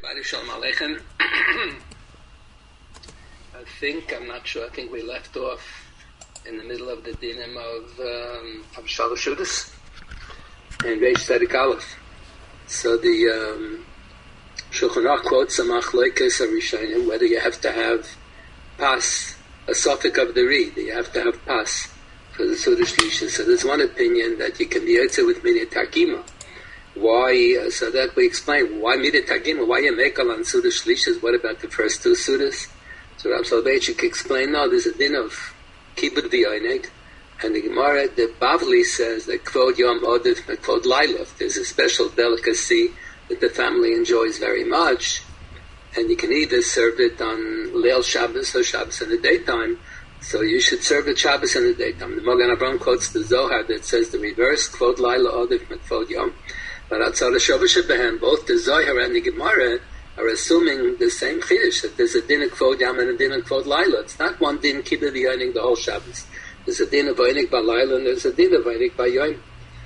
Shalom Aleichem. I'm not sure, I think we left off in the middle of the dinim of Shalosh Shudas and Reish Tzedek Aleph. So the Shulchan Aruch quotes some Machlokes Rishonim, whether you have to have pas, a suffix of the reed, you have to have pas for the Suda Shlisha. So there's one opinion that you can be yotze with Midat Takima. Why? So that we explain why Midat Takima, why you make on Suda Shlishas. What about the first two Sudas? So Rav Soloveitchik explained, no, there's a din of Kibbud V'Yonig, and the Gemara, the Bavli says that Kvod Yom Odif Kvod Lailov, there's a special delicacy that the family enjoys very much, and you can either serve it on Leil Shabbos or Shabbos in the daytime, so you should serve it Shabbos in the daytime. The Magen Avraham quotes the Zohar that says the reverse, Kvod Laila Odif Kvod Yom, but outside of Shabbos Shebehem, both the Zohar and the Gemara are assuming the same chiddush, that there's a din of Kvod Yom and a din of Kvod Laila. It's not one din Kibbud V'Yonig the whole Shabbos. There's a din of V'Yonig B'Laila and there's a din of V'Yonig B'Yom.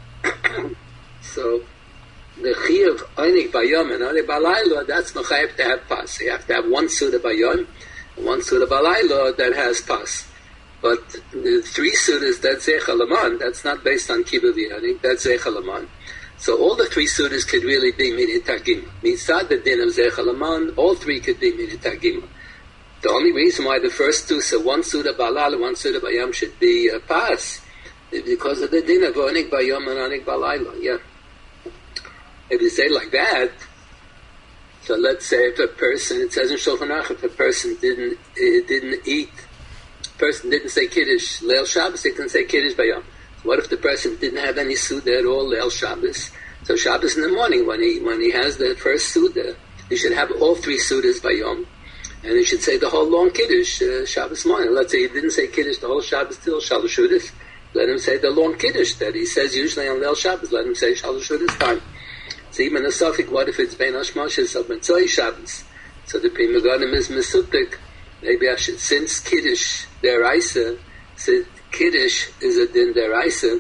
So the chi of V'Yonig B'Yom and V'Yonig B'Laila, that's mechayev to have pas. You have to have one suda B'Yom and one suda B'Laila that has pas. But the three sudas, that's Zeicha Laman, that's not based on Kibbud V'Yonig, that's Zeicha Laman. So all the three sudas could really be Midat Takima. Mitzad the din of Zeicha Laman, all three could be Midat Takima. The only reason why the first two, so one suda B'Lala, one suda B'Yom should be a pas, is because of the din of Onik B'Yom and Onik B'Layla. Yeah. If you say like that, so let's say if a person, it says in Shulchan Aruch, if a person didn't eat, person didn't say Kiddush Leil Shabbos, he can say Kiddush B'Yom. What if the person didn't have any Suda at all, Leil Shabbos? So Shabbos in the morning, when he has the first Suda, he should have all three Sudas by Yom, and he should say the whole long Kiddush, Shabbos morning. Let's say he didn't say Kiddush the whole Shabbos till Shalosh Shudas, let him say the long Kiddush that he says usually on Leil Shabbos, let him say Shalosh Shudas time. So even a suffix, what if it's Bein Hashmoshes of Mitzvah Shabbos? So the Pri Megadim is Mesupik, maybe I should, since Kiddush deraisa, since Kiddush is a din deraisa,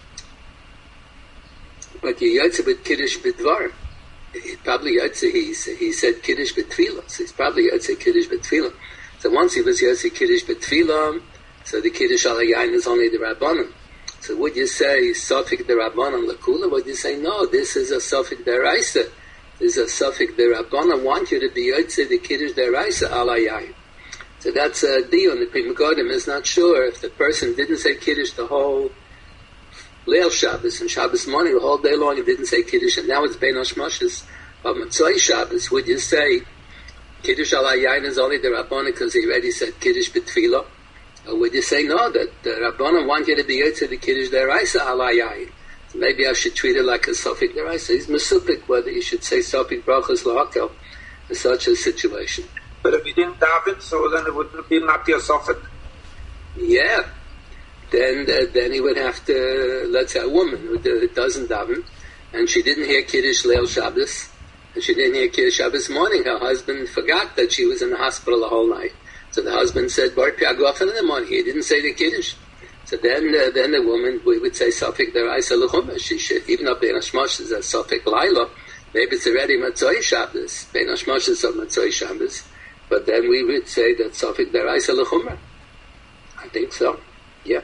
but you yotze with Kiddush b'dvar. He probably yotze, he said Kiddush b'tfilah, so he's probably yotze Kiddush b'tfilah. So once he was yotze Kiddush b'tfilah, so the Kiddush al Yain is only the Rabbanim. So would you say Safik the Rabbanim Lakula? Would you say no, this is a Safik deraisa? This is a Safik the Rabbanim want you to be yotze the Kiddush deraisa al Yain. So that's a deal, and the Pri Megadim is not sure if the person didn't say Kiddush the whole Leil Shabbos and Shabbos morning, the whole day long, he didn't say Kiddush, and now it's Bein Hashmoshes of Motzei Shabbos. Would you say Kiddush al Yain is only the Rabbanan because he already said Kiddush b'tfilah? Or would you say no, that the Rabbanan want you to be yotze the Kiddush deraisa al Yain? So maybe I should treat it like a Sofik deraisa. He's Mesupik whether you should say Sofik brachas lahakel in such a situation. But if you didn't daven, so then it would be not your suffix. Yeah. Then he would have to, let's say a woman who doesn't daven, and she didn't hear Kiddush Leil Shabbos, and she didn't hear Kiddush Shabbos morning. Her husband forgot that she was in the hospital the whole night. So the husband said, Bar Piagofen in the morning. He didn't say the Kiddush. So then the woman, we would say Safik deraisa l'chumah. She should, even though Bein Hashmoshes is a Safik Laila, maybe it's already Matzoi Shabbos, Bein Hashmoshes of Matzoi Shabbos. But then we would say that Safik deraisa l'chumra. I think so. Yeah.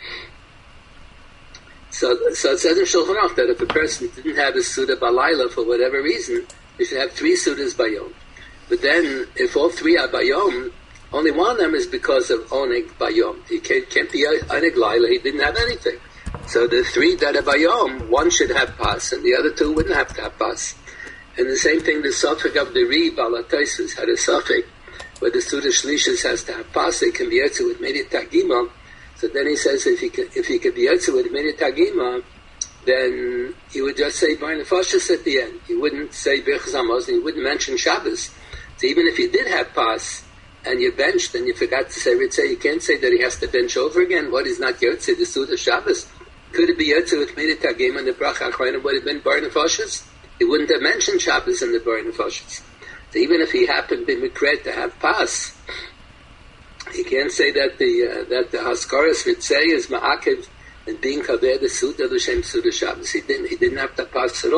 So it says in Shulchan Aruch that if a person didn't have a Suda B'Layla for whatever reason, he should have three Sudas B'Yom. But then, if all three are B'Yom, only one of them is because of Onig B'Yom. He can't be Onig Laila, he didn't have anything. So the three that are B'Yom, one should have pas, and the other two wouldn't have to have pas. And the same thing, the suffix of the Ri Balataisus had a suffix where the Suda Shlishas has to have pas, it can be yotze with Midat Takima. So then he says if he could be yotze with Midat Takima, then he would just say Bain Nefashos at the end. He wouldn't say Birchas Hamazon, he wouldn't mention Shabbos. So even if you did have pas and you benched and you forgot to say Ritzeh, you can't say that he has to bench over again. What is not yotze, the Suda Shabbos? Could it be yotze with Midat Takima and the Bracha Achrayim would have been Bain Nefashos? He wouldn't have mentioned Shabbos in the Bain Nefashos. So even if he happened to be mikred to have pas, he can't say that the Haskaras Ritzeh is ma'akev and being kaver the Suda l'shem Suda Shabbos. He didn't have to pas at all.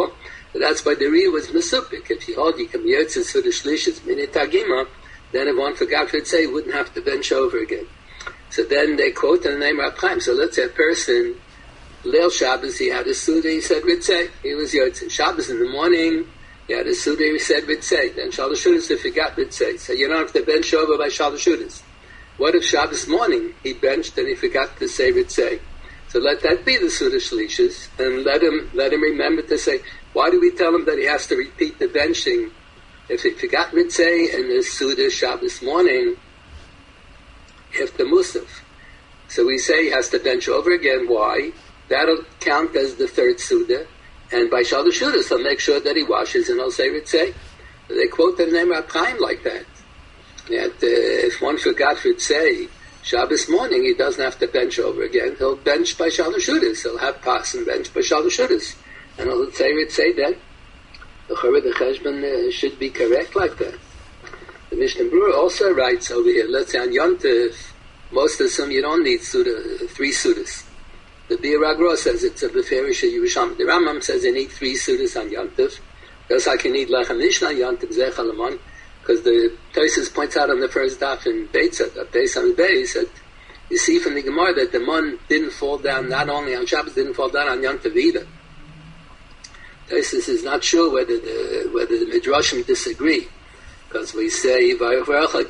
But that's why the Riyah was Mesupik. If you hold, you can be Yotzei Suda Shlishis Minit Tagima, then if one forgot to say, he wouldn't have to bench over again. So then they quote in the name of Rab Chaim. So let's say a person, Leil Shabbos, he had a Suda, he said Ritzei. He was Yotzei. Shabbos in the morning, he had a Suda, he said Ritzei. Then Shalosh Shudas, if he got Ritzei. So you don't have to bench over by Shalosh Shudas. What if Shabbos morning, he benched and he forgot to say Ritzei? So let that be the Suda Shlishis, and let him remember to say, why do we tell him that he has to repeat the benching? If he forgot Ritzei and the Suda Shabbos morning, after Musaf. So we say he has to bench over again. Why? That'll count as the third Suda, and by Shalosh Shudas, he'll make sure that he washes and he'll say Ritzei. So they quote the name of Chaim like that. That if one forgot Ritzei, Shabbos morning, he doesn't have to bench over again. He'll bench by Shalosh Shudas. He'll have pas and bench by Shalosh Shudas. And he'll say Ritzei then. The Cheshbon should be correct like that. The Mishnah Berurah also writes over here, let's say on Yom Tov, most of them you don't need Suda, 3 Sudas. The Bir Agro says it's a Beferish Yerushalmi. The Rambam says they need 3 Sudas on Yom Tov. Just like you need Lechem Mishnah on Yom Tov, Zech Alamon. Because the Tosfos points out on the first daf in Beitza, Beis on Beis, that you see from the Gemara that the mon didn't fall down, not only on Shabbos, didn't fall down on Yom Tov either. Tosfos is not sure whether the Midrashim disagree, because we say, he said, Bercha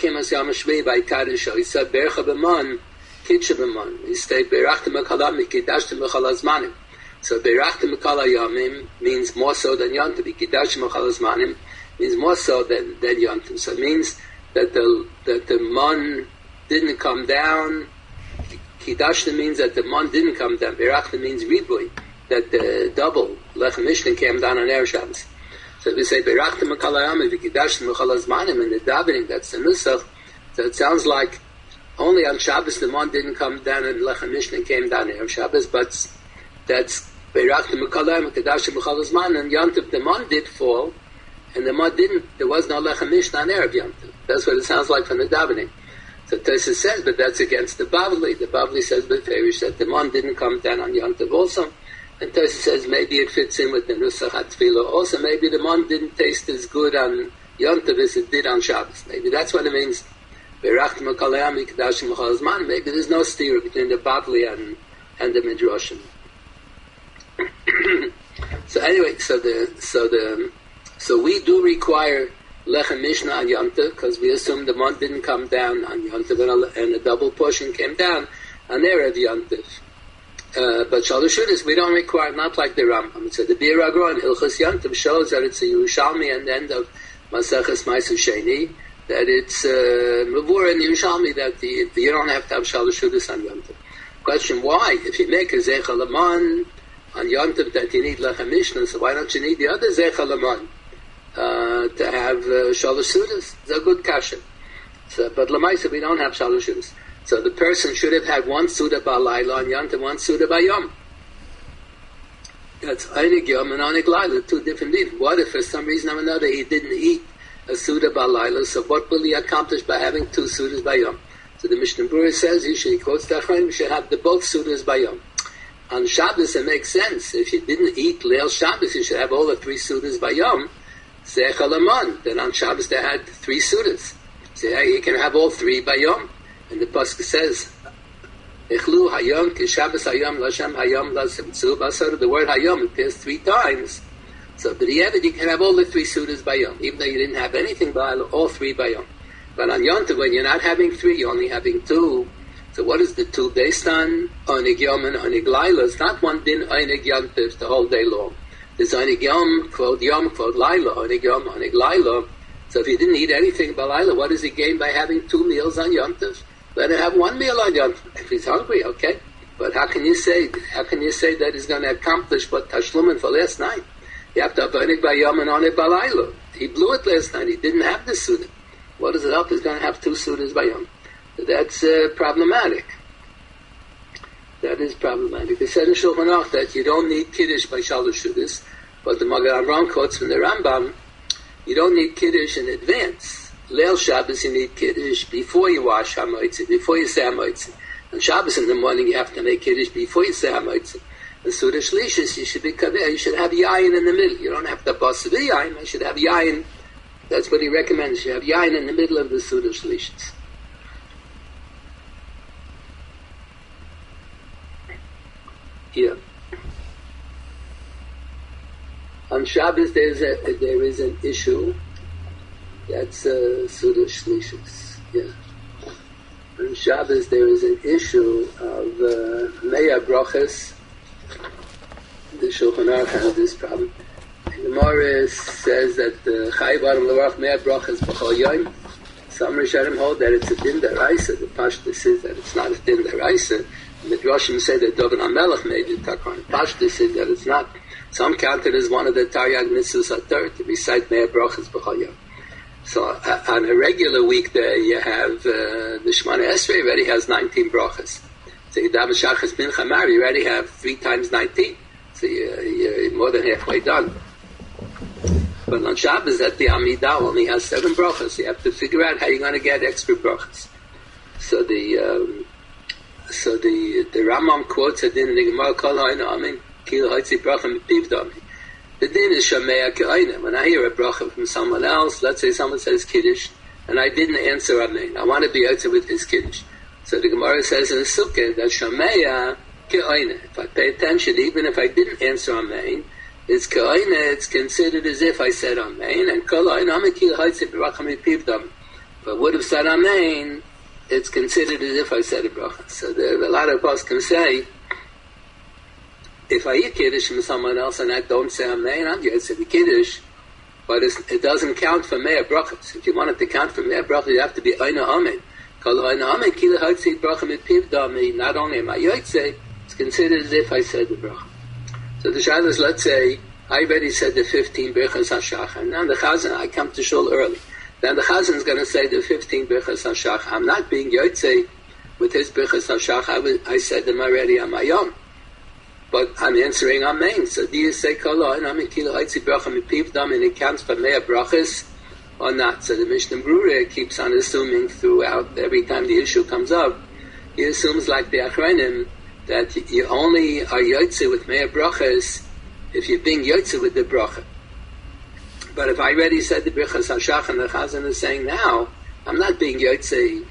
b'mon, Kitsha b'mon. We say, Berachta m'kala mikidashta m'chala zmanim. So Berachta m'kala yamim means more so than Yom Tov, Kidashta m'chala zmanim means more so than Yom Tov. So it means that the mon didn't come down. Kidashta means that the mon didn't come down. Berachta means ribui, that the double Lechem Mishnah came down on Erev Shabbos. So if we say Berachta Mekalayam, V'Kidashta Mechala Zmanim, and the davening, that's the Nusach. So it sounds like only on Shabbos the mon didn't come down and Lechem Mishnah came down on Erev Shabbos, but that's Berachta Mekalayam, V'Kidashta Mechala Zmanim, and Yom Tov the mon did fall, and the mon didn't. There was no Lechem Mishnah on Erev Yom Tov. That's what it sounds like from the davening. So Tosfos says, but that's against the Bavli. The Bavli says Beferish that the mon didn't come down on Yom Tov also. And Tosfos says maybe it fits in with the Nusach HaTfilah. Also, maybe the mon didn't taste as good on Yom Tov as it did on Shabbos. Maybe that's what it means. Maybe there's no steer between the Bavli and the Midrashim. So anyway, so we do require Lechem Mishnah on Yom Tov, because we assume the mon didn't come down on Yom Tov, and a double portion came down on Erev Yom Tov. But Shalosh Shudas we don't require, not like the Rambam. So the Bir Agro and Hilchos Yom Tov shows that it's a Yerushalmi and the end of Maseches Ma'aser Sheni, that it's Mavur and Yerushalmi, that you don't have to have Shalosh Shudas on Yom Tov. Question, why? If you make a Zeicha Laman on Yom Tov that you need Lechem Mishnah, so why don't you need the other Zeicha Laman to have Shalosh Shudas? It's a good kasha. So, but Lamaisa we don't have Shalosh Shudas. So the person should have had 1 Suda B'Layla on Yom Tov, 1 Suda B'Yom. That's Einig Yom and Einig Layla, 2 different things. What if for some reason or another he didn't eat a Suda B'Layla, so what will he accomplish by having 2 Sudas B'Yom? So the Mishnah Berurah says, he quotes the Achronim, you should have both Sudas B'Yom. On Shabbos it makes sense. If you didn't eat Leil Shabbos, you should have all the 3 Sudas B'Yom. Zeicha Laman. Then on Shabbos they had 3 Sudas. So yeah, you can have all 3 B'Yom. And the pasuk says, "Echlu hayom kishabbos hayom lashem hayom lasimtzu." The word hayom appears 3 times. So, but the you can have all the 3 sudas by yom, even though you didn't have anything by all 3 by yom. But on Yom Tov, when you're not having 3, you're only having 2. So, what is the 2 based on? Onig yom and onig laila. It's not one din onig Yom Tov the whole day long. There's onig yom quote laila, onig yom onig laila. So, if you didn't eat anything by laila, what does he gain by having 2 meals on Yom Tov? Let him have 1 meal on Yom Tov. If he's hungry, okay. But how can you say that he's going to accomplish what Tashlumin for last night? You have to have Onig B'Yom and Onig B'Layla. He blew it last night. He didn't have the Suda. What does it help? He's going to have 2 Sudas B'Yom. So that's problematic. That is problematic. They said in Shulchan Aruch that you don't need Kiddush by Shalosh Shudas, but the Magen Avraham quotes from the Rambam, you don't need Kiddush in advance. Leil Shabbos you need Kiddush before you wash HaMotzei, before you say HaMotzei. On Shabbos in the morning you have to make Kiddush before you say HaMotzei. the Suda Shlishis, you should have yayin in the middle. You don't have to bust the yayin. You should have yayin. That's what he recommends. You have yayin in the middle of the Suda Shlishis. Yeah. On Shabbos there is an issue. That's Suda Shlishis. Yeah. On Shabbos there is an issue of Meya Brachas. The Shulchan Aruch has this problem. The Gemara says that the Chayiv Adam L'Varach Meya Brachas B'chol Yom. Some Rishonim hold that it's a din deraisa. The Pashtus says that it's not a din deraisa. The Midrashim say that David HaMelech made it. Pashtus says that it's not. Some count it as one of the Taryag Mitzvahs HaTorah to recite Meya Brachas B'chol Yom. So on a regular weekday, you have the Shemana Esrei already has 19 brachas. So you daven Shachas Mincha Mar, you already have 3 times 19. So you're more than halfway done. But on Shabbos, at the Amidah only has 7 brachas. You have to figure out how you're going to get extra brachas. So the Rambam quotes it in the Gemara Kol Ha'ina Amin Kil Ha'itzi Bracha Mipiv Dami. The din is Shameya K'ayna. When I hear a bracha from someone else, let's say someone says Kiddush, and I didn't answer Amen. I want to be answered with his Kiddush. So the Gemara says in the Sukkah that Shameya K'ayna. If I pay attention, even if I didn't answer Amen, it's K'ayna, it's considered as if I said Amen, and Kol Ha'ina Amin Kil Ha'itzi Bracha Mipiv Dami. If I would have said Amen, it's considered as if I said a bracha. So there, a lot of us can say, if I eat Kiddush from someone else and I don't say Amen, I'm going to say the Kiddush, but it doesn't count for Meya Brachas. If you want it to count for Meya Brachas, you have to be Aina Amen. Kol Aina Amen, Kila Ha'itzi Bracha Mipiv Dami, not only am I Yotzei, it's considered as if I said the bracha. So the Shabbos, let's say, I already said the 15 Birchas HaShachar, and now the Chazan, I come to Shul early. Then the Chazan is going to say the 15 Birchas HaShachar. I'm not being Yotzei with his Birchas HaShachar. I said them already on my own. But I'm answering Amen. So do you say Kol Ha'ina Kilo Ha'itzi Bracha Mipiv Dam and it counts for Meya Brachas or not? So the Mishnah Brura keeps on assuming throughout, every time the issue comes up, he assumes like the Achronim that you only are Yotze with Meya Brachas if you're being Yotze with the Bracha. But if I already said the Birchas HaShachar and the Chazan is saying now, I'm not being Yotze.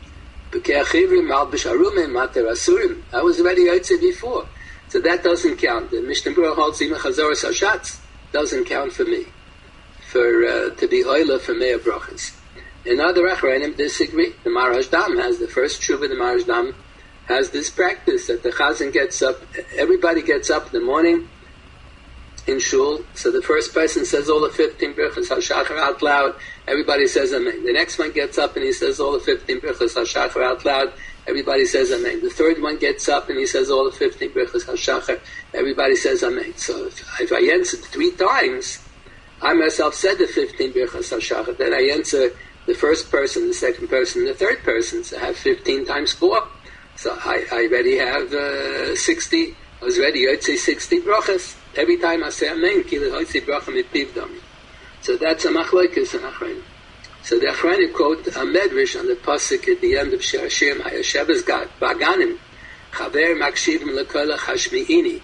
I was already Yotze before. So that doesn't count. The Mishnah Berurah holds Ima Chazoros Hashatz doesn't count for me, for to be Oila for Meya Brachas. And other Achronim disagree. The Maharaj Dam has the first Shuvah. The Maharaj Dam has this practice that the Chazan gets up. Everybody gets up in the morning in Shul. So the first person says all the 15 Birchas HaShachar out loud. Everybody says Amen. The next one gets up and he says all the 15 Birchas HaShachar out loud. Everybody says Amen. The third one gets up and he says all the 15 Birchas HaShachar. Everybody says Amen. So if I answered 3 times, I myself said the 15 Birchas HaShachar. Then I answer the first person, the second person, the third person. So I have 15 times 4. So I already have 60. I was ready. I'd say 60 brachas. Every time I say Amen, Kili Hoitzi Bracha Mipiv Dami. So that's a machlokes and Achronim. So the Achronim quote a medrash on the pasuk at the end of Shir Hashem Hayashevas Baganim Chaver Makshivim Lekol Chashmiini.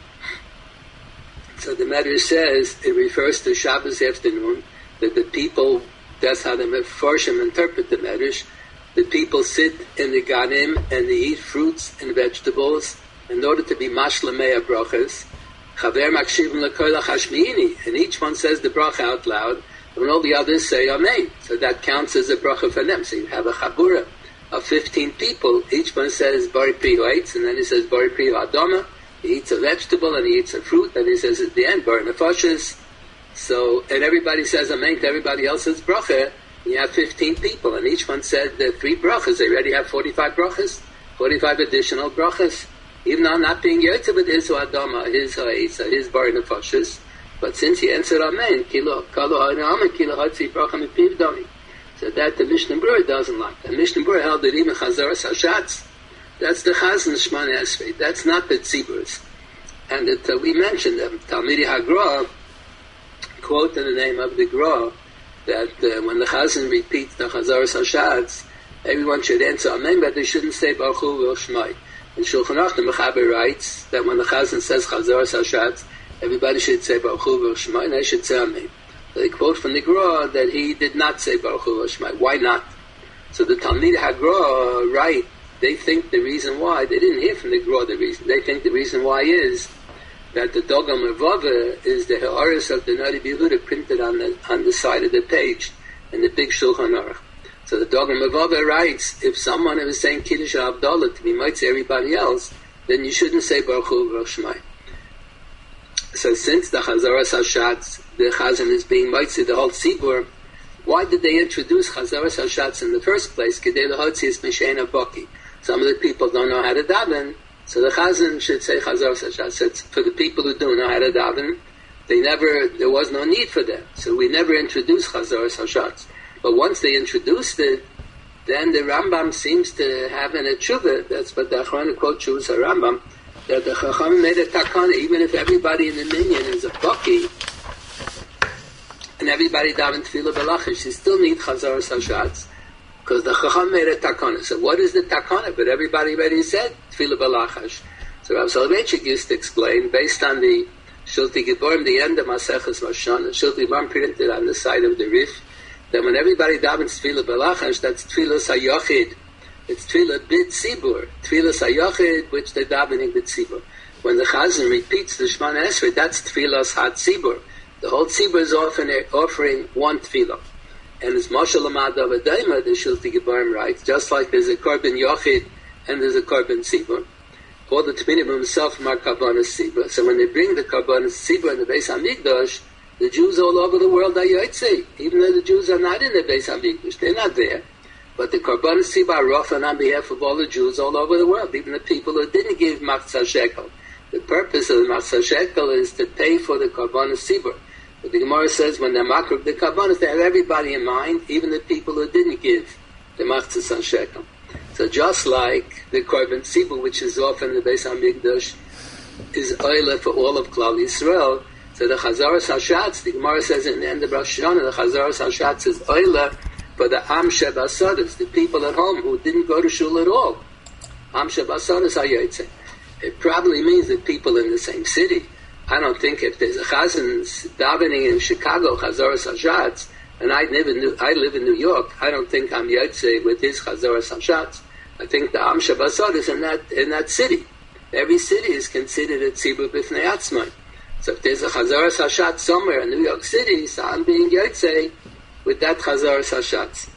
So the medrash says it refers to Shabbos afternoon that the people, that's how the Mefarshim interpret the medrash. The people sit in the ganim and they eat fruits and vegetables in order to be mashla meya brachas. Chaver makshivim lekola chashmiini, and each one says the bracha out loud, and all the others say Amen. So that counts as a bracha for them. So you have a chabura of 15 people. Each one says Bari Pri Hoitz, and then he says Bari Pri Adama. He eats a vegetable and he eats a fruit, and he says at the end Bari Nefashis. So, and everybody says Amen to everybody else's bracha. You have 15 people, and each one said the 3 brachas. They already have 45 brachas, 45 additional brachas. Even though I'm not being yotze with his adama, his ha'is, his bar nefashis, but since he answered Amen, kilo ha'amen, kilo ha'tzi bracha mipiv dami. So that the Mishnah Berurah doesn't like. The Mishnah Berurah held that even chazaras hashatz, that's the Chazan Shemana Esrei. That's not the tziburs. And that we mentioned them. Talmidei HaGra quote in the name of the Gra that when the Chazan repeats the chazaras hashatz, everyone should answer Amen, but they shouldn't say Baruch Hu Shmai. In Shulchan Aruch, the Mechaber writes that when the Chazan says Chazaras Hashatz, everybody should say Baruch Hu v'Shema, and they should say Amen. They quote from the Gra that he did not say Baruch Hu v'Shema. Why not? So the Talmid HaGra write, they think the reason why, they didn't hear from the Gra the reason, they think the reason why is that the Dogam Mervava is the Ha'aris of the Nari B'Yehuda printed on the side of the page in the big Shulchan Aruch. So the Dogam Mervava writes, if someone is saying Kiddush Abdullah to be might say everybody else, then you shouldn't say Baruch Hu v'Shema. So since the Chazaras Hashatz, the Chazan is being might say the whole Tzibur, why did they introduce Chazaras Hashatz in the first place? Kedei l'hotzias mishein baki. Some of the people don't know how to daven, so the Chazan should say Chazaras Hashatz. So for the people who do know how to daven, there was no need for them. So we never introduced Chazaras Hashatz. But once they introduced it, then the Rambam seems to have an tshuva. That's what the Achrona quote Shuvas HaRambam, that the Chacham made a takana, even if everybody in the minyan is a baki, and everybody daven tefillah b'lachash, you still need Chazaras Hashatz, because the Chacham made a takana. So what is the takana? But everybody already said tefillah b'lachash. So Rav Soloveitchik used to explain, based on the Shulti Giborim, the end of Maseches Moshan, and Shulti Giborim printed on the side of the Rif, that when everybody davens tefillah b'lachash, that's tefillah sayochid. It's tefillah bid tzibur. Tefillah sayochid, which they're davening bid tzibur. When the Chazan repeats the Shemana Esrei, that's tefillah had tzibur. The whole tzibur is offering one tefillah. And as Moshe Lamad Avadayma, the Shulti Giborim writes, just like there's a korban yochid and there's a korban tzibur, all the Tminim himself are karbanos tzibur. So when they bring the karbanos tzibur in the Beis HaMikdash, the Jews all over the world are Yotzei, even though the Jews are not in the Beis HaMikdash, they're not there. But the Karbanos Tzibur are often on behalf of all the Jews all over the world, even the people who didn't give Machzah Shekel. The purpose of the Machzah Shekel is to pay for the Karbanos Tzibur. But the Gemara says when they're makrub the Karbanos, they have everybody in mind, even the people who didn't give the Machzah Shekel. So just like the Korban Tzibur, which is often in the Beis HaMikdash, is oile for all of Klal Yisrael. So the Chazaras Hashatz, the Gemara says in the end of Rosh Hashanah, the Chazaras Hashatz is oile for the Am Shebasadas, the people at home who didn't go to shul at all. Am Shebasadas Hayotzei. It probably means that people in the same city. I don't think if there's a Chazan davening in Chicago, Chazaras Hashatz, and I live in New York, I don't think I'm Yotzei with his Chazaras Hashatz. I think the Am Shebasadas in that city. Every city is considered a Tzibur B'fnei Atzmai. So if there's a Chazaras Hashatz somewhere in New York City, so I'm being Yotzei with that Chazaras Hashatz.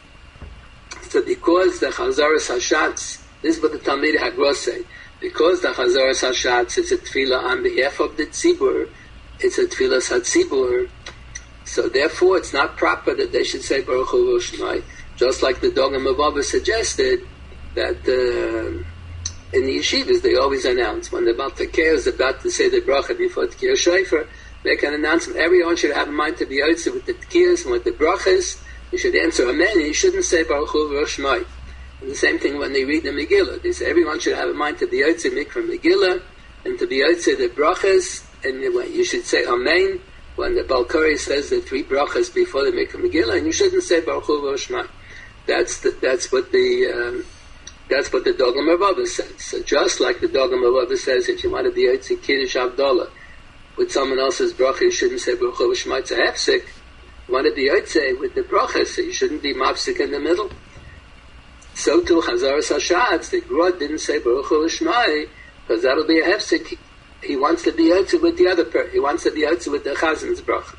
So because the Chazaras Hashatz, this is what the Talmid HaGra say, because the Chazaras Hashatz is a tefillah on behalf of the Tzibur, it's a tefillah Satzibur, so therefore it's not proper that they should say Baruch Hu v'Shema, just like the Dogam Mervava suggested that in the yeshivas they always announce when the Baal Tekeh is about to say the bracha before Tekiyah Shofar, make an announcement. Everyone should have in mind to be Yotzei with the Tekiyahs and with the brachas. You should answer Amen, and you shouldn't say Baruch Hu v'Shema. And the same thing when they read the Megillah. They say everyone should have in mind to be Yotzei Mikra Megillah and to be Yotzei the brachas, and you should say Amen when the Baal Kori says the three brachas before the Mikra Megillah, and you shouldn't say Baruch Hu v'Shema. That's what the Dogam Mervava says. So just like the Dogam Mervava says that you want to be Yotzei Kiddush Abdullah with someone else's bracha, you shouldn't say Baruch Hu v'Shema, it's a hefsek. You want to be Yotzei with the bracha, so you shouldn't be mafsik in the middle. So too, Chazaras Hashatz, the Gra didn't say Baruch Hu v'Shema, because that'll be a hefsek. He wants to be Yotzei with the other person. He wants to be Yotzei with the Chazan's bracha.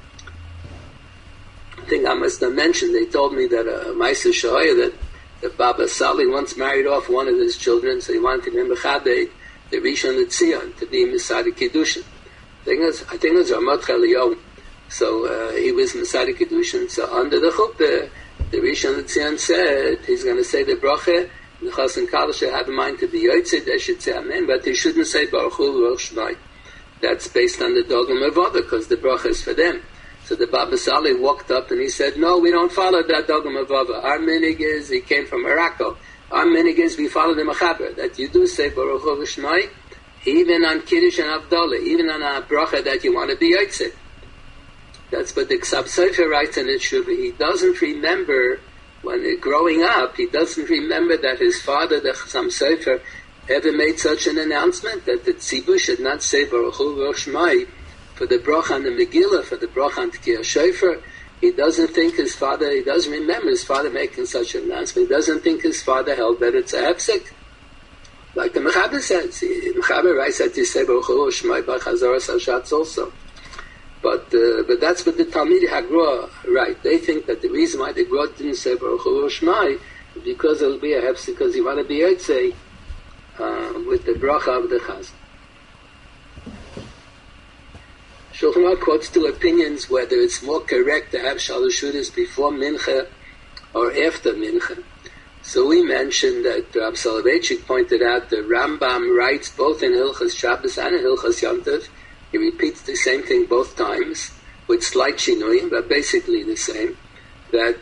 I think I must have mentioned, they told me that Ma'aser Shahaya, that the Baba Sali once married off one of his children, so he wanted to be Mechabed, the Rishon LeZion, to be Masadi Kiddushin. I think it was Ramat Chaliyahu. So he was Masadi Kiddushin. So under the chuppah, the Rishon LeZion said he's going to say the bracha. The Chassan Kaddish have in mind to be Yotzei, they should say Amen, but they shouldn't say Baruch Hu v'Shema. That's based on the Dogam Mervava, because the bracha is for them. So the Baba Sali walked up and he said, no, we don't follow that Dogam Mervava. Our minig is, he came from Morocco, our minig is we follow the Mechaber, that you do say Baruch Hu v'Shema, even on Kiddush and Avdallah, even on a bracha that you want to be Yotzei. That's what the Ksab Sofer writes in his Shuvah. He doesn't remember, when growing up, he doesn't remember that his father, the Ksab Sofer, ever made such an announcement that the tzibur should not say Baruch Hu Baruch Shmai for the bracha on the Megillah, for the bracha on Tekiyah Shofar? He doesn't think his father, he doesn't remember his father making such an announcement. He doesn't think his father held that it's a hefsek. Like the Mechaber says, Mechaber writes that you say Baruch Hu Shmai B'chazaras Hashatz also. But that's what the Talmidei Hagra write. They think that the reason why the Gra didn't say Baruch Hu Shmai is because it'll be a hefsek, because you want to be Yotzei with the bracha of the Chazan. Shulchan Aruch quotes two opinions whether it's more correct to have Shalosh Seudos before Mincha or after Mincha. So we mentioned that Rab Soloveitchik pointed out the Rambam writes both in Hilchos Shabbos and in Hilchos Yom Tov. He repeats the same thing both times with slight shinuyim, but basically the same. That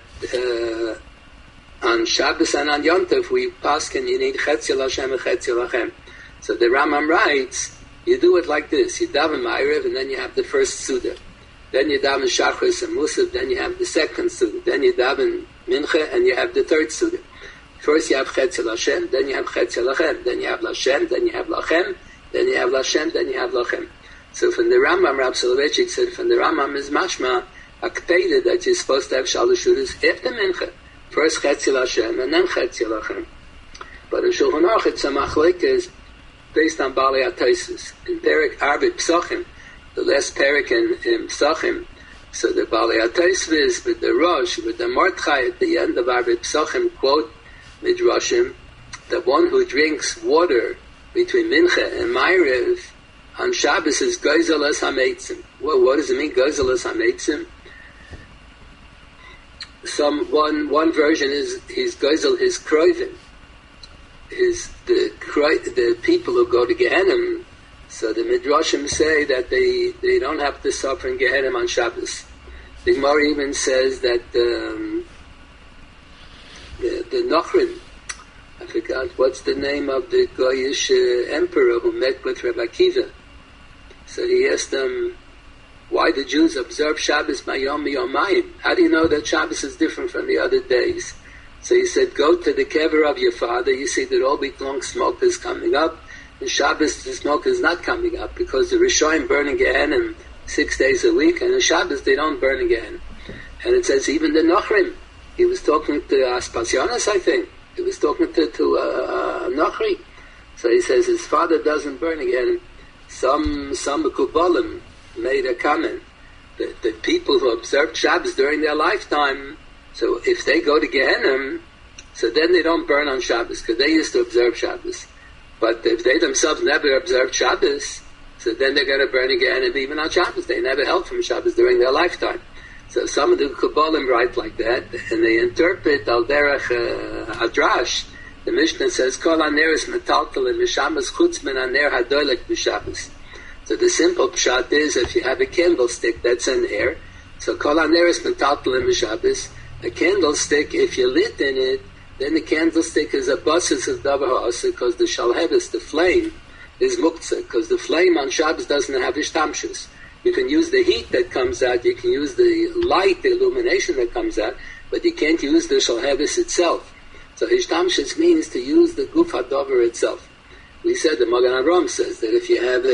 on Shabbos and on Yom Tov we paskin you need Chetzel Hashem and Chetzel Lachem. So the Rambam writes, you do it like this: you daven Ma'ariv, and then you have the first Suda. Then you daven Shachris and Musaf, then you have the second Suda. Then you daven Mincha, and you have the third Suda. First you have Chetzel Hashem, then you have Chetzel Lachem, then you have Lashem, then you have Lachem, then you have Lashem, then you have Lachem. So from the Rambam, Rab Soloveitchik said, from the Rambam is mashma, akpeda, that you're supposed to have Shalosh Seudos after Mincha. First Chetzel Hashem, and then Chetzel Lachem. But in Shulchan Aruch, it's a machlokes based on Balei HaTosfos. In Perek Arba Psachim, the last Perek in Psachim, so the Balei HaTosfos with the Rosh, with the Mordechai at the end of Arba Psachim, quote Midrashim, the one who drinks water between Mincha and Ma'ariv on Shabbos is Gozel as HaMeitzim. Well, what does it mean, Gozel as HaMeitzim? One version is he's Gozel his Kroivim. Is the people who go to Gehenna. So the Midrashim say that they don't have to suffer in Gehenna on Shabbos. The Gemara even says that the Nochrim, I forgot what's the name of the Goyish emperor who met with Rabbi Akiva. So he asked them, why the Jews observe Shabbos Mayom Yomayim? How do you know that Shabbos is different from the other days? So he said, go to the kever of your father. You see that all week long smoke is coming up. And Shabbos, the smoke is not coming up because the Rishonim burn in Gehenna 6 days a week, and on Shabbos they don't burn in Gehenna. And it says even the Nochrim. He was talking to Aspasianos, I think. He was talking to Nochri. So he says his father doesn't burn again. Some Mekubalim made a comment that the people who observed Shabbos during their lifetime, so if they go to Gehenna, so then they don't burn on Shabbos because they used to observe Shabbos. But if they themselves never observed Shabbos, so then they're going to burn in Gehenna even on Shabbos. They never held from Shabbos during their lifetime. So some of the Kabbalim write like that, and they interpret al derech hadrash. The Mishnah says, "Kol haner is metaltel and mishamas chutz min haner hadoylek b'Shabbos." So the simple pshat is, if you have a candlestick, that's an air. So kol haner is metaltel and mishabbos. A candlestick, if you lit in it, then the candlestick is a basis of davar ha'asa, because the shalhevis, the flame, is muktzah, because the flame on Shabbos doesn't have ishtamshus. You can use the heat that comes out, you can use the light, the illumination that comes out, but you can't use the shalhevis itself. So ishtamshus means to use the guf hadover itself. We said, the Magen Avraham says that if you have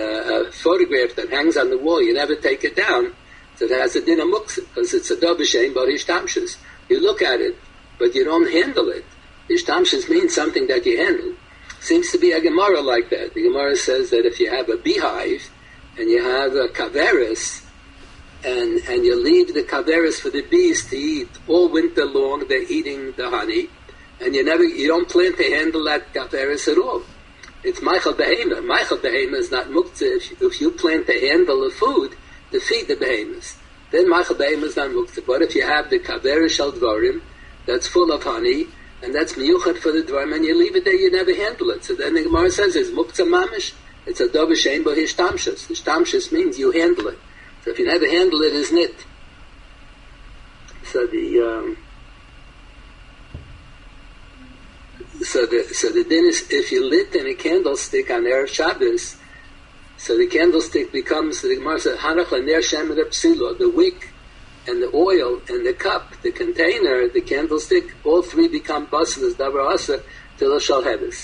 a photograph that hangs on the wall, you never take it down, so it has a din of muktzah, because it's a davar shein bar ishtamshus. You look at it, but you don't handle it. Ishtamshus means something that you handle. Seems to be a Gemara like that. The Gemara says that if you have a beehive and you have a kaveris, and you leave the kaveris for the bees to eat all winter long, they're eating the honey, and you don't plan to handle that kaveris at all. It's Michael Behema. Michael Behema is not muktzah. If you plan to handle the food to feed the behemoths, then Michael Behema is not muktzah. But if you have the kaveris shel dvarim that's full of honey, and that's miyuchat for the dvarim, and you leave it there, you never handle it. So then the Gemara says it's muktzah mamish. It's a davar shein bo hishtamshus. Hishtamshus means you handle it. So if you never handle it, it's nit. So the din is, if you lit in a candlestick on Erev Shabbos, so the candlestick becomes, the Gemara says, Hanach l'ner shemen psilo, the wick and the oil and the cup, the container, the candlestick, all three become basil as davar asa till the shalhevis.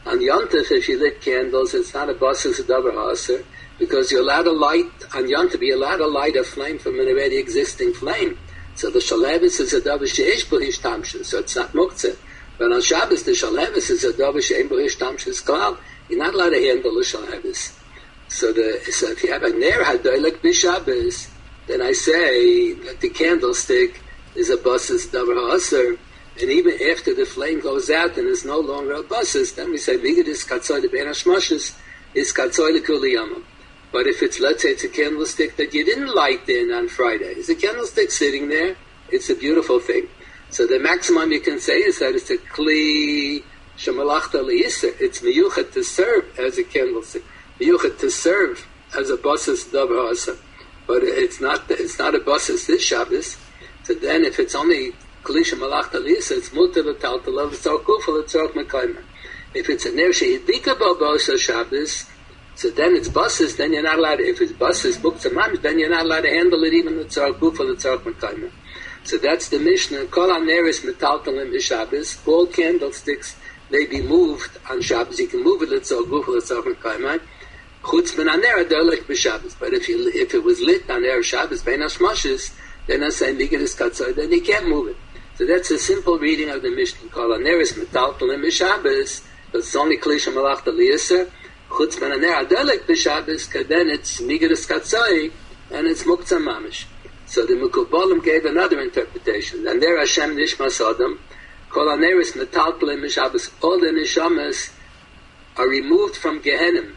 On Yontif, if you lit candles, it's not a basis of davar ha'aser, because you're allowed to light, on Yontif, you're allowed to light a flame from an already existing flame. So the shalevis is a davar she'esh bo hishtamshus, so it's not muktzeh. But on Shabbos, the shalevis is a davar she'esh bo hishtamshus klal. You're not allowed to handle the shalevis. So if you have a ner hadoilek b'Shabbos, then I say that the candlestick is a basis davar ha'aser. And even after the flame goes out and is no longer a basis, then we say, Vigidis katzoy lebein hashmashis is katzoy lekuli yamam. But if it's, let's say it's a candlestick that you didn't light in on Friday, is a candlestick sitting there? It's a beautiful thing. So the maximum you can say is that it's a kli shemalachta li'isr. It's miyuchat to serve as a candlestick. Miyuchat to serve as a basis davar ha'aser. But it's not a basis this Shabbos. So then if it's only Kalisha Malach Talisa, it's mutter l'taltalav l'tzarkufa l'tzark mekaymer. If it's a ner she'idika b'bosa Shabbos, so then it's buses, then you're not allowed to, if it's buses, buktzah mamish, then you're not allowed to handle it even l'tzarkufa l'tzark mekaymer. So that's the Mishnah. Kol haneris metaltalim b'Shabbos, all candlesticks may be moved on Shabbos. You can move it l'tzarkufa l'tzark mekaymer. Chutz ben haner adolik b'Shabbos. But if it was lit on Erev Shabbos, bein hashmashis, then I say Vigidis katzoy, then you can't move it. So that's a simple reading of the Mishnah. Called Aneris Metaltalim b'Shabbos, but it's only Klisha Malachta Liyaser. Chutz ben Aner Adelek b'Shabbos, then it's Vigidis katzoy, and it's Muktzah Mamish. So the Mekubalim gave another interpretation. And there Hashem Nishmas Adam, called Aneris Metaltalim b'Shabbos, all the Nishamas are removed from Gehenim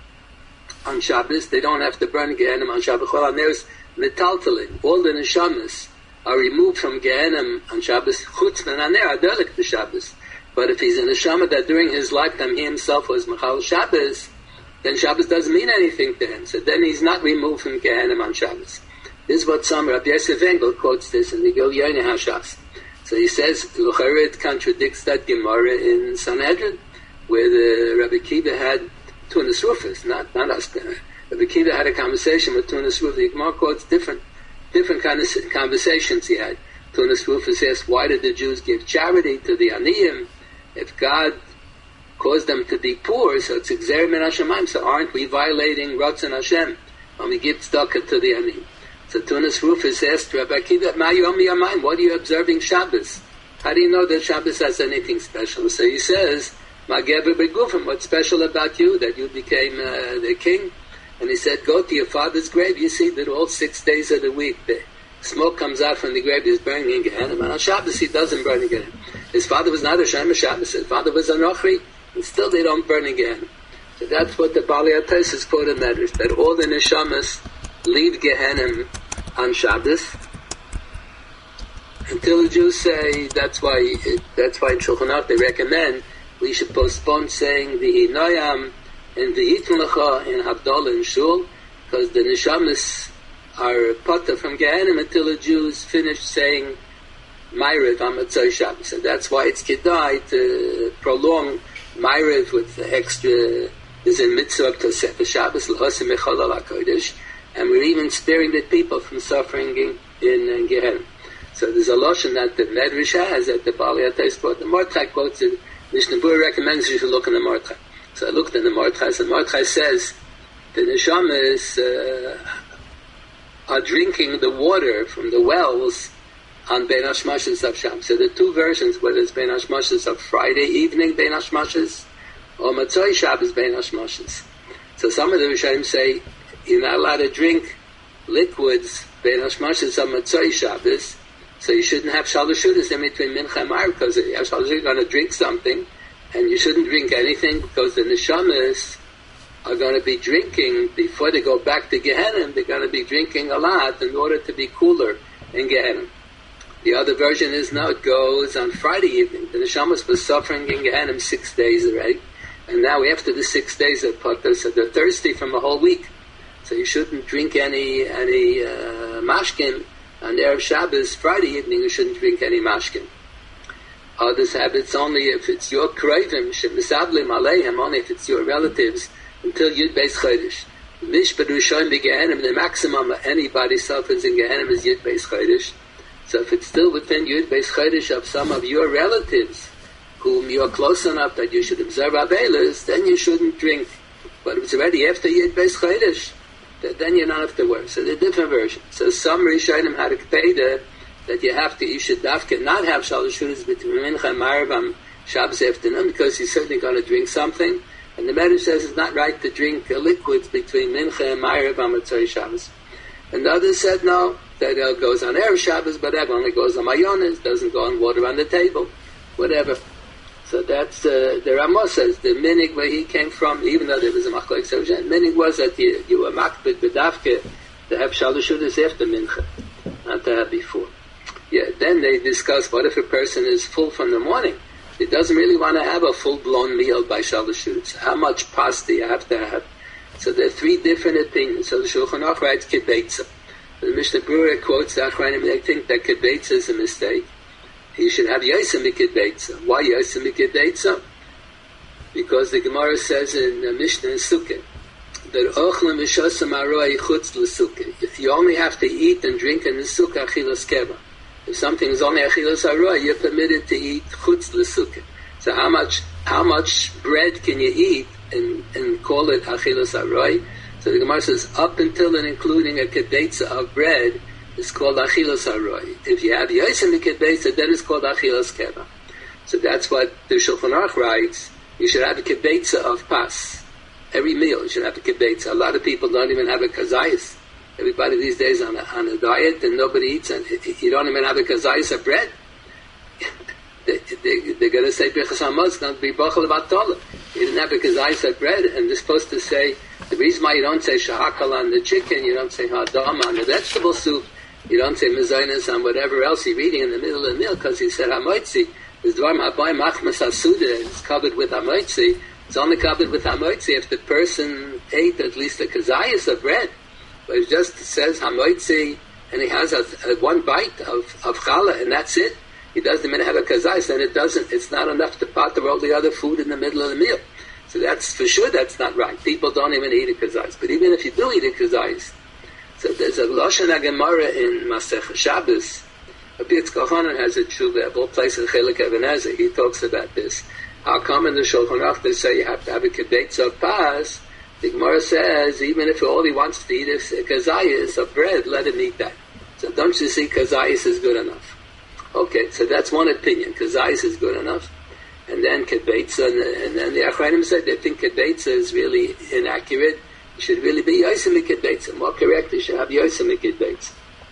on Shabbos. They don't have to burn Gehenim on Shabbos. Called Aneris Metaltalim, all the Nishamas are removed from Gehenim on Shabbos. Chutz ben haner adolik b'Shabbos. But if he's a neshama that during his lifetime he himself was mechal Shabbos, then Shabbos doesn't mean anything to him. So then he's not removed from Gehenim on Shabbos. This is what some Rabbi Yosef Engel quotes this in the Gil Yonah Hashas. So he says Lucharit contradicts that Gemara in Sanhedrin, where the Rabbi Kiva had Tunas Rufus, not us. Rabbi Kiva had a conversation with Tunas Rufus. The Gemara quotes different kind of conversations he had. Tunas Rufus asked, why did the Jews give charity to the Aniyim if God caused them to be poor? So it's Exer min Hashemayim. So aren't we violating Ratzon Hashem when we give tzedakah to the Aniyim? So Tunas Rufus asked Rabbi Akiva, Ma Yom Yamayim, what are you observing Shabbos? How do you know that Shabbos has anything special? So he says, Ma Geber Begufim, what's special about you that you became the king? And he said, go to your father's grave. You see that all 6 days of the week, the smoke comes out from the grave. He's burning in Gehenna. And on Shabbos, he doesn't burn in Gehenna. His father was not a Shem Shabbos. His father was a Nochri, and still they don't burn in Gehenna. So that's what the Bali Atais is quoted in that all the Neshamas leave Gehenna on Shabbos until the Jews say, that's why in Shulchan Aruch they recommend we should postpone saying the Hinoyam and the Yitn Lecha in Havdalah and Shul, because the Neshamas are pata from Gehenna until the Jews finish saying Ma'ariv on Motzei Shabbos. And that's why it's Kedai to prolong Ma'ariv with the extra, is in Mitzvah Tosefah Shabbos, L'hosim Echol Al HaKodesh, and we're even sparing the people from suffering in Gehenna. So there's a lotion that the Medrash has that the Bali Atais quote. The Mordechai quotes it. Mishnah Berurah recommends you should look in the Mordechai. So I looked in the Mordechai, and Mordechai says the Neshamas are drinking the water from the wells on Bein Hashmashis of Shabbos. So the two versions, whether it's Bein Hashmashis of Friday evening Bein Hashmashis or Motzei Shabbos Bein Hashmashis. So some of the Rishonim say you're not allowed to drink liquids Bein Hashmashis of Motzei Shabbos, so you shouldn't have Shalashudas in between Mincha and Ma'ariv, because if you have Shalashudas, you're going to drink something, and you shouldn't drink anything because the Neshamas are going to be drinking before they go back to Gehenna. They're going to be drinking a lot in order to be cooler in Gehenna. The other version is, no, it goes on Friday evening. The Neshamas was suffering in Gehenna 6 days already, and now after the 6 days of Potter, so they're thirsty from a whole week. So you shouldn't drink any mashkin on Erev Shabbos. Friday evening you shouldn't drink any mashkin. Others have it's only if it's your krovim, shemisablim aleihim, only if it's your relatives, until Yud Beis Chodesh. Mishpat Rishon b'Gehenim, the maximum anybody suffers in Gehenim is Yud Beis Chodesh. So if it's still within Yud Beis Chodesh of some of your relatives, whom you're close enough that you should observe Avelis, then you shouldn't drink. But if it's already after Yid Beis Chodesh, then you don't have to worry. So they're different versions. So some Rishonim had a Kpeda that you should dafke not have Shalosh Shudas between Mincha and Ma'ariv on Shabbos afternoon, because you're certainly going to drink something. And the Medrash says it's not right to drink liquids between Mincha and Ma'ariv on Motzei Shabbos. And the others said no, that it goes on Erev Shabbos, but that only goes on Mayones, doesn't go on water on the table, whatever. So that's, the Ramah says, the minig where he came from, even though there was a machlok section, minig was that you were makbid b'davke to have Shalosh Shudas after Mincha, not to have before. Yeah, then they discuss what if a person is full from the morning? He doesn't really want to have a full-blown meal by Shalosh Shudas. How much pasta you have to have? So there are three different opinions. So the Shulchan Aruch writes Kibetza. The Mishnah Berurah quotes the Achronim, they think that Kibetza is a mistake. You should have Yosem Mikidbeitza. Why Yosem Mikidbeitza? Because the Gemara says in the Mishnah in Sukkah that Ochlam Mishosam Aroi Chutz L'Sukkah. If you only have to eat and drink in the Sukkah, Achilas Keva. If something is only Achilas Aroi, you're permitted to eat Chutz L'Sukkah. So how much bread can you eat and call it Achilas Aroi? So the Gemara says up until and including a Kedetza of bread, it's called Achilas Aroi. If you have Yosem Mikidbeitza, then it's called Achilas Keva. So that's what the Shulchan Aruch writes. You should have a Kibetza of Pas. Every meal you should have a Kibetza. A lot of people don't even have a Kazayas. Everybody these days on a diet and nobody eats, and you don't even have a Kazayas of bread. They're going to say Birchas Hamaz, it's going to be Bachal Batola. You didn't have a Kazayas of bread, and they're supposed to say, the reason why you don't say Shahakal on the chicken, you don't say Hadam on the vegetable soup, you don't say Mezainas on whatever else you're eating in the middle of the meal, because he said Hamoitzi. This Dvarm Habai Machmas Hasuda is covered with Hamoitzi. It's only covered with Hamoitzi if the person ate at least a Kazayas of bread. But it just says Hamoitzi, and he has a one bite of Challah, and that's it. He doesn't even have a Kazayas, and it's not enough to potter all the other food in the middle of the meal. So that's, for sure, that's not right. People don't even eat a Kazayas. But even if you do eat a Kazayas, so there's a Lashon HaGemara in Masech Shabbos. Rabbi Yitzchak Hanan has a tshuva, a place in Chelik Even HaEzer. He talks about this. How come in the Shulchan Aruch they say you have to have a Kedetza of Pas? The Gemara says, even if all he wants to eat is a Kazayas of bread, let him eat that. So don't you see Kazayas is good enough? Okay, so that's one opinion. Kazayas is good enough. And then Kedetza, and then the Achronim said they think Kedetza is really inaccurate. It should really be Yosem Mikidbeitza. More correct, you should have Yosem Mikidbeitza.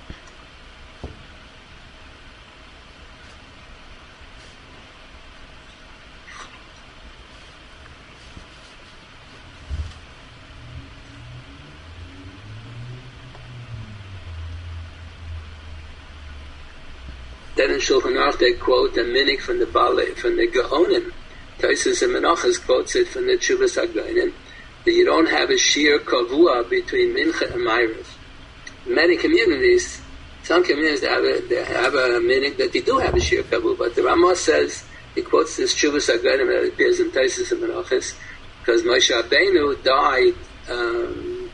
Then in Shulchan Aruch they quote a minik from the Gaonim. Taisus and Menachos quotes it from the Tshuvas HaGaonim, that you don't have a shir kavua between Mincha and Ma'ariv. Many communities, some communities, they have a minik that they do have a shir kavua, but the Ramah says, he quotes this Tshuvas HaGaonim that appears in Taisus and Menachos, because Moshe Rabbeinu died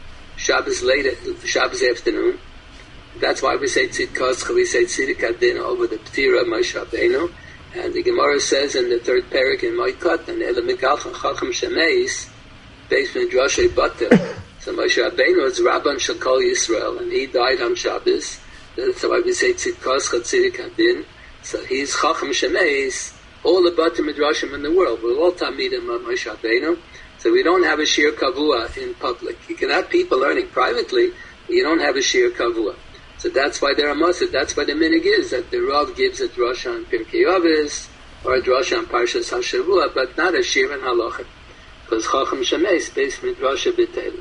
Shabbos afternoon. That's why we say Tzidkos, we say Tzidik Adin over the Ptira of Moshe Rabbeinu. And the Gemara says in the third parak in Moikat, and Ela Mikalchan Chacham Shemeis, based on Drashei Batel. So Moshe Rabbeinu is Rabban Shel Kol Yisrael, and he died on Shabbos. That's why we say Tzidkos Tzidik Adin. So he's Chacham Shemeis, all the Batel Midrashim in the world. We're all Talmidim of Moshe Rabbeinu. So we don't have a Shir Kavua in public. You can have people learning privately, but you don't have a Shir Kavua. So that's why there are Mosid. That's why the minig is that the Rav gives a drasha on Pirkei Avos or a drasha on Parshas HaShavua, but not a shir and halacha, because Chacham Shemeis based midrasha b'teil.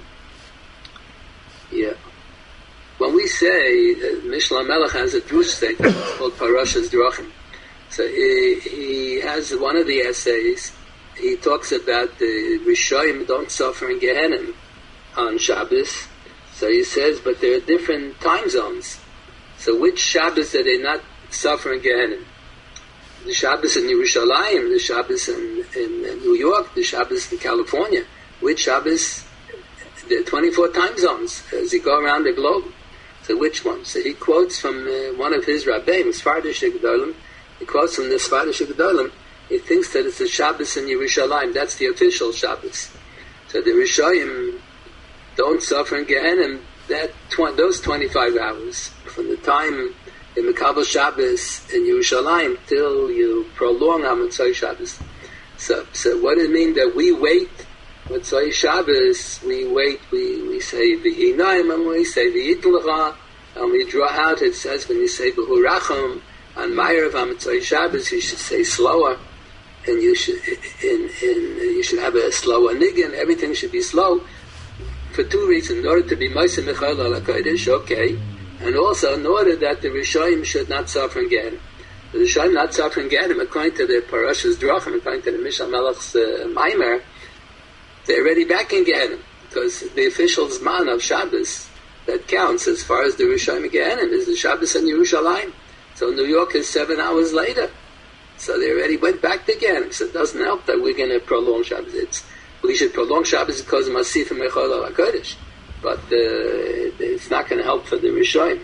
Yeah. When we say Mishnah Melech has a drush statement called Parashas Drachim, so he has one of the essays. He talks about the Rishoyim don't suffer in Gehenim on Shabbos. So he says, but there are different time zones. So which Shabbos are they not suffering Gehenim? The Shabbos in Yerushalayim, the Shabbos in New York, the Shabbos in California. Which Shabbos? There are 24 time zones as he go around the globe. So which one? So he quotes from one of his Rabbeim, Sfardish Gedolim. He quotes from the Sfardish Gedolim He thinks that it's a Shabbos in Yerushalayim. That's the official Shabbos. So the Rishayim don't suffer in Gehenna those 25 hours from the time in Mekabel Shabbos in Yerushalayim till you prolong Motzei Shabbos. So what does it mean that we wait Motzei Shabbos? We wait. We say V'hinayim and we say V'yitlecha, and we draw out. It says when you say B'huracham on Ma'ariv Motzei Shabbos, you should say slower, and you should have a slower niggin. Everything should be slow for two reasons: in order to be Moshe Michael al HaKodesh, okay, and also in order that the Rishayim should not suffer in Gehenna. The Rishayim not suffer in Gehenna, according to the Parashas Drachim, according to the Mishnah Melech's Maimer, they're already back in Gehenna, because the official Zman of Shabbos that counts as far as the Rishayim in Gehenna is the Shabbos in Yerushalayim. So New York is 7 hours later. So they already went back to Gehenna. So it doesn't help that we're going to prolong Shabbos. We should prolong Shabbos because of Masif and Mechol al HaKodesh. But it's not going to help for the Rishayim.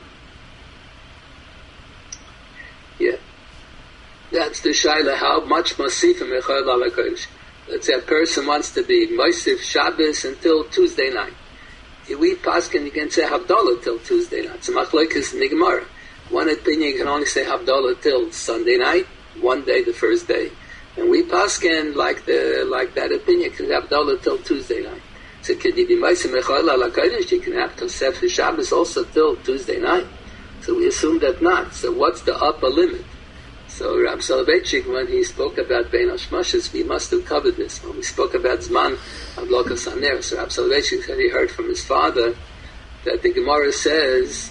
Yeah. That's the Shaila, how much Masif and Mechol al HaKodesh. Let's say a person wants to be Masif Shabbos until Tuesday night. We paskin, you can say Havdalah till Tuesday night. So Machlokes in the Gemara. One opinion, you can only say Havdalah till Sunday night, one day, the first day. And we paskin like that opinion, can have Havdalah till Tuesday night. So can you be Moshe Michael al HaKodesh? You can have Tosefes Shabbos also till Tuesday night. So we assume that not. So what's the upper limit? So Rab Soloveitchik, when he spoke about Bein Hashmashas, we must have covered this. When we spoke about Zman Avlokas Haner, so Rab Soloveitchik said he heard from his father that the Gemara says,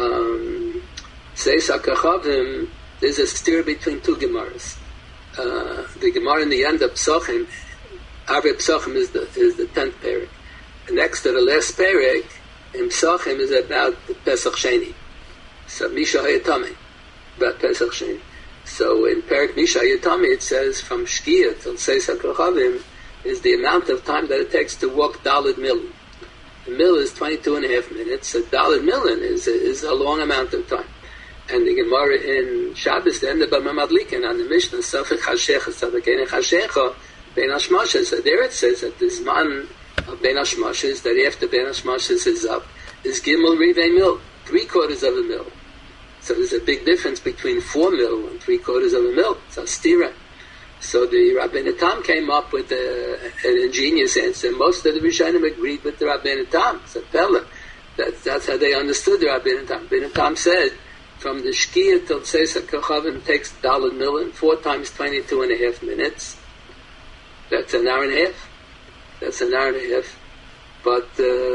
Seis HaKachavim, there's a stir between two Gemaras. The Gemara in the end of Psachim, Avei Psachim is the 10th parak. And next to the last parak, in Psachim is about the Pesach Sheni. So Misha Hayatame, about Pesach Sheni. So in Parak Misha Hayatame it says from Shkia till Seis HaKachavim is the amount of time that it takes to walk Daled Milan. The mil is 22 and a half minutes, so Daled Milan is a long amount of time. And the Gemara in Shabbos, the end of Madlikin, on the Mishnah, Safek Hashecha, Safek Hashecha, Bein Hashmashas. So there it says that the Zman of Bein Hashmashas, that after Bein Hashmashas is up, is Gimel Rivei Mil, 3/4 of a mil. So there's a big difference between 4 mil and 3/4 of a mil. It's a stira. So the Rabbeinu Tam came up with an ingenious answer. Most of the Rishonim agreed with the Rabbeinu Tam. It's a Pella. That's how they understood the Rabbeinu Tam. Rabbeinu Tam said, from the Shkia till Seis HaKachavim takes Daled Milan, 4 times 22 and a half minutes. That's an hour and a half. But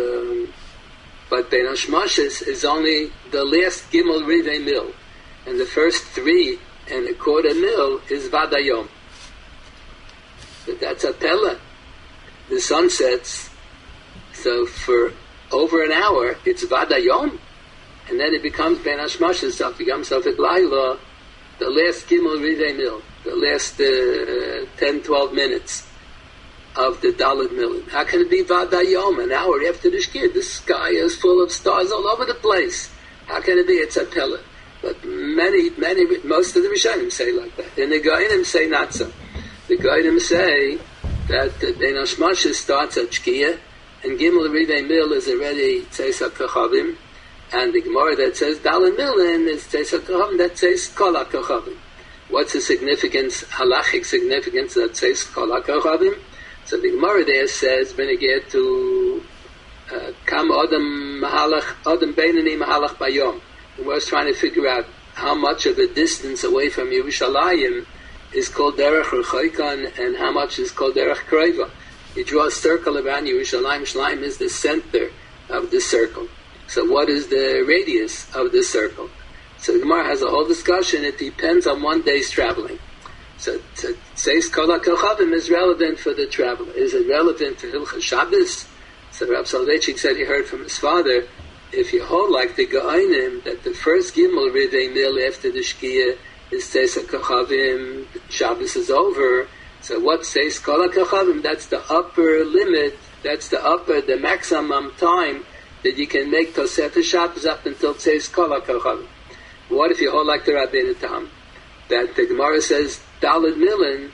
Bein Hashmashas is only the last Gimel Rivei Mil. And the first 3.25 mil is Vadayom. But that's a Pella. The sun sets. So for over an hour, it's Vadayom. And then it becomes Bein Hashmashas, becomes Safek Laila, the last Gimel Rivei Mil, the last 10-12 minutes of the Daled Milan. How can it be Vadayom, an hour after the Shkia? The sky is full of stars all over the place. How can it be? It's a Pella. But most of the Rishonim say like that. And the Goyim say not so. The Goyim say that Bein Hashmashas starts at Shkia, and Gimel Rivei Mil is already Seis HaKachavim, and the Gemara that says Daled Milan is Seis HaKachavim, that says Kol HaKachavim. What's the significance, halachic significance that says Kol HaKachavim? So the Gemara there says, when you get to Kam Adam Beinani Mahalach Bayom, the was trying to figure out how much of a distance away from Yerushalayim is called Derech Rechoikan and how much is called Derech Kreva. You draw a circle around Yerushalayim. Yerushalayim is the center of the circle. So what is the radius of the circle? So the Gemara has a whole discussion. It depends on one day's traveling. So says Kol HaKachavim is relevant for the traveler. Is it relevant to Hilchas Shabbos? So Rab Soloveitchik said he heard from his father, if you hold like the Go'ainim, that the first Gimel Rivei Mil after the Shkia is Seis HaKachavim, Shabbos is over. So what says Kol HaKachavim? That's the upper limit, the maximum time that you can make Tosefes Shabbos up until says Kol HaKachavim. What if you hold like the Rabbeinu Tam? That the Gemara says Daled Milan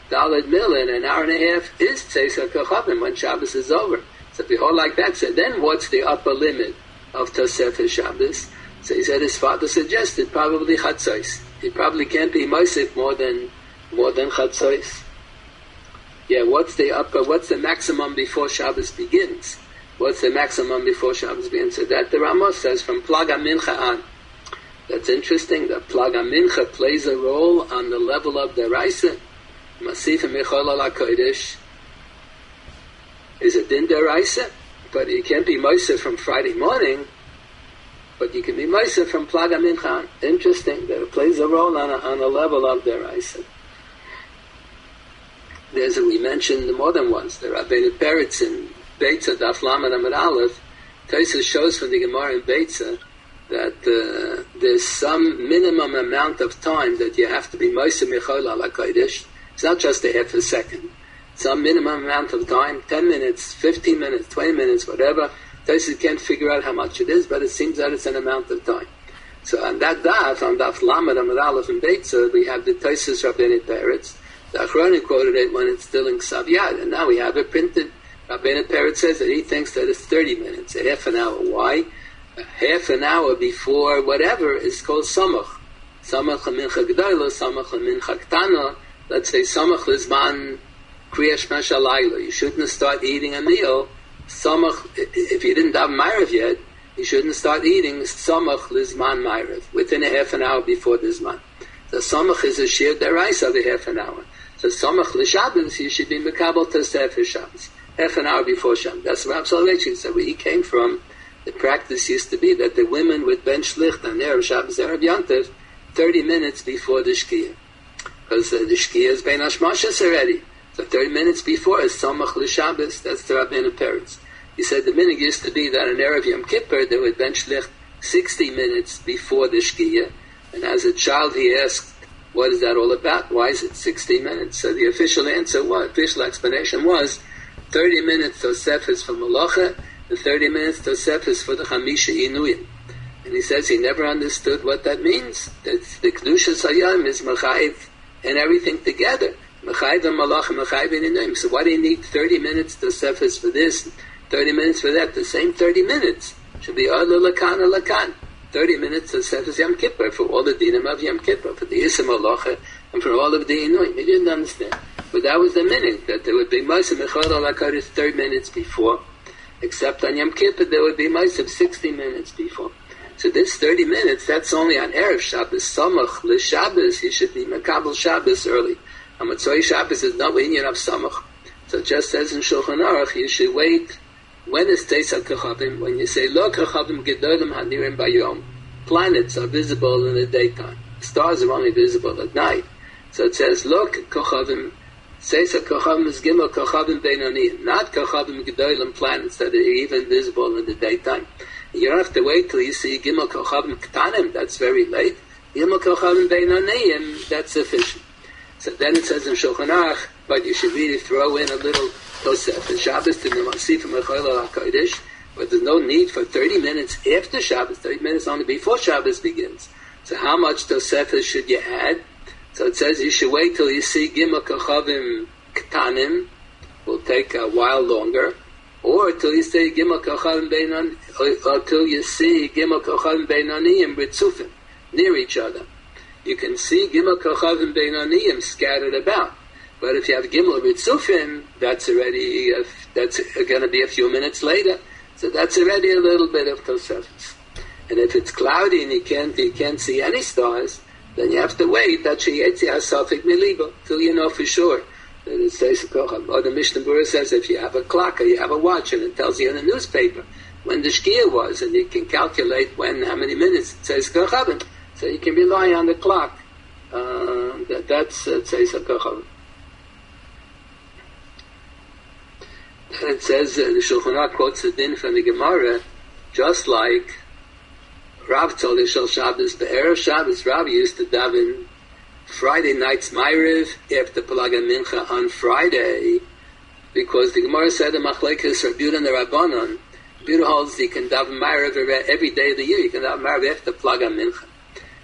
Daled Mila in an hour and a half is Tzeis HaKochavim when Shabbos is over. So if you hold like that, so then what's the upper limit of Tosefes Shabbos? So he said his father suggested probably Chatzos. He probably can't be Mosif more than Chatzos. Yeah, what's the maximum before Shabbos begins? What's the maximum before Shabbos begins? So that the Ramos says from Plaga Mincha on. That's interesting. The Plaga Mincha plays a role on the level of the Raisa. Masif Mechol ala Kodesh is a din deraisa, but you can't be Moshe from Friday morning, but you can be Moshe from Plaga Mincha. Interesting that it plays a role on a level of deraisa. We mentioned more than once, the Rabbeinu Peretz in Beitza, Daf Lamed Amud Aleph, Tosfos shows from the Gemara in Beitza that there's some minimum amount of time that you have to be Moshe Mechol ala Kodesh. It's not just a half a second. Some minimum amount of time, 10 minutes, 15 minutes, 20 minutes, whatever. Tosfos can't figure out how much it is, but it seems that it's an amount of time. So on that daf, on Daf Lamed Amud Aleph in Beitza, we have the Tosfos Rabbeinu Peretz. The Achronim quoted it when it's still in Ksav Yad, and now we have it printed. Rabbeinu Peretz says that he thinks that it's 30 minutes, a half an hour. Why? A half an hour before whatever is called Samach. Samach Mincha G'dayla, Samach Mincha Ktana. Let's say Samach Lizman Kriya Shema Shalayla. You shouldn't start eating a meal. Samach, if you didn't have Ma'ariv yet, you shouldn't start eating Samach Lizman Ma'ariv within a half an hour before the Zman. The Samach is a sheer deraisa of a half an hour. So Samach L'Shabbos, you should be Mekabel Tosefes Shabbos, half an hour before Shabbos. That's Rav Soloveitchik said. Where he came from, the practice used to be that the women would bench Licht on Erev Shabbos, Erev Yontif, 30 minutes before the Shkia. Because the Shkia is Bein Hashmashas already. So 30 minutes before is Samach L'Shabbos. That's the Rabbeinu Peretz. He said the minhag used to be that on Erev Yom Kippur they would bench Licht 60 minutes before the Shkia. And as a child he asked, what is that all about? Why is it 60 minutes? So the official explanation was 30 minutes Tosefes for Malacha and 30 minutes Tosefes for the Chamisha Inuyim. And he says he never understood what that means. That the Kedushas Hayam is Mechayiv and everything together. Mechayiv and Malacha, Mechayiv and Inuyim. So why do you need 30 minutes Tosefes for this, 30 minutes for that? The same 30 minutes should be Adla Lakan or Lakan. 30 minutes of Sefes Yom Kippur for all the dinim of Yom Kippur, for the Yisem Halacha, and for all of the Inuim. He didn't understand. But that was the minhag, that there would be Moshe Mechol ala Kodesh 30 minutes before, except on Yom Kippur there would be Moshe 60 minutes before. So this 30 minutes, that's only on Erev Shabbos, Samach, L'Shabbos, you should be Mekabel Shabbos early. On Motzei Shabbos is no inyan of Samach. So just as in Shulchan Aruch, you should wait. When is Tzeis HaKochavim? When you say, Lo Kochavim Gedolim Hanirim Bayom, planets are visible in the daytime. Stars are only visible at night. So it says, Lo Kochavim, Tzeis HaKochavim is Gimel Kochavim Beinoniyim, not Kochavim Gedolim, planets that are even visible in the daytime. You don't have to wait till you see Gimel Kochavim Ktanim, that's very late. Gimel Kochavim Beinoniyim, that's sufficient. So then it says in Shulchan Aruch, but you should really throw in a little Tosefes Shabbos to the Masifim Mechol ala Kodesh, but there's no need for 30 minutes after Shabbos, 30 minutes only before Shabbos begins. So how much Tosefes should you add? So it says you should wait till you see Gimel Kochavim Ktanim, will take a while longer, or till you see Gimel Kochavim Beinon, or till you see Gimel Kochavim Beinoniyim Ritzufim, near each other. You can see Gimel Kochavim Beinoniyim scattered about. But if you have Gimel Ritzufim, that's already, that's going to be a few minutes later. So that's already a little bit of Tosefes. And if it's cloudy and you can't see any stars, then you have to wait till you know for sure that it says Kocham. Or the Mishnah Berurah says if you have a clock or you have a watch and it tells you in the newspaper when the Shkia was, and you can calculate how many minutes it says Kochavim. So you can rely on the clock. That's it says Kochavim. And it says, the Shulchan Aruch quotes the din from the Gemara, just like Rav told Yishal Shabbos, the Erev Shabbos, Rav used to daven Friday night's Ma'ariv after Pelaga Mincha on Friday, because the Gemara said in Machlekes Rabbi Yehuda and the Rabbanon, Yehuda holds you can daven Ma'ariv every day of the year, you can daven Ma'ariv after Pelaga Mincha.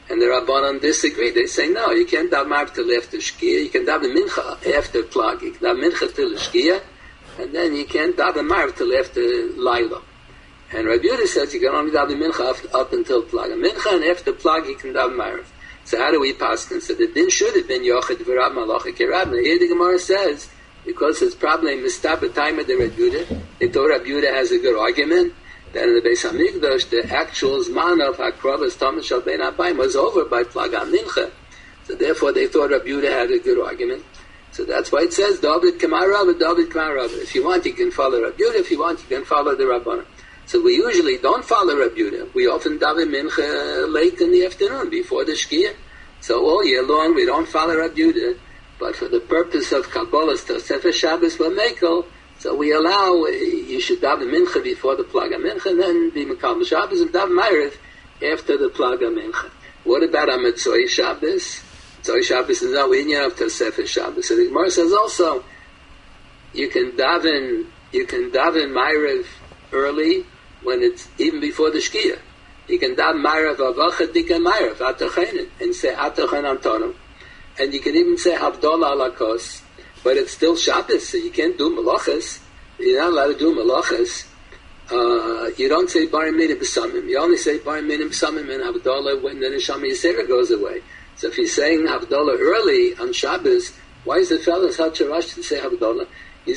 And the Rabbanan disagree. They say, no, you can't daven Ma'ariv till after Shkia. You can daven Mincha after Plag. You can daven Mincha till Shkia. And then you can't daven Ma'ariv till after Laila. And Rabbi Yehuda says you can only daven Mincha up until Plag. Mincha and after Plag you can daven Ma'ariv. So how do we pass? So the din should have been Yochid V'Rab Malacha Kerab. Now here the Gemara says, because it's probably Mistah B'Taima de Rabbi Yehuda, they thought Rabbi Yehuda has a good argument, that in the Beis HaMikdash, the actual Zman of HaKravas Thomas Shal Ben Abayim was over by Plag HaMincha. So therefore they thought Rabbi Yehuda had a good argument. So that's why it says, David Kamar Rabba, David Kamar Rabba. If you want, you can follow Rabbi Yehuda. If you want, you can follow the Rabbanan. So we usually don't follow Rabbi Yehuda. We often daven Mincha late in the afternoon, before the Shkia. So all year long, we don't follow Rabbi Yehuda. But for the purpose of Kabbalah's Tosefes Shabbos B'Mekel, so we allow, you should daven Mincha before the Plag HaMincha, and then be Mekal Shabbos and daven Ma'ariv after the Plag HaMincha. What about Amatzoi Shabbos? Amatzoi Shabbos is no inyan of Tosefes Shabbos. So the Gemara says also, you can daven Ma'ariv early, when it's even before the Shkia. You can daven Ma'ariv Avacha Dika Ma'ariv Atachein and say Atachein Antonim. And you can even say Havdalah Alakos, but it's still Shabbos, so you can't do Malachas. You're not allowed to do Malachas. You don't say Barim Minim B'Samim. You only say Barim Minim B'Samim and Havdalah when the Neshama Yisera goes away. So if you're saying Havdalah early on Shabbos, why is the fellow such a rush to say Havdalah? He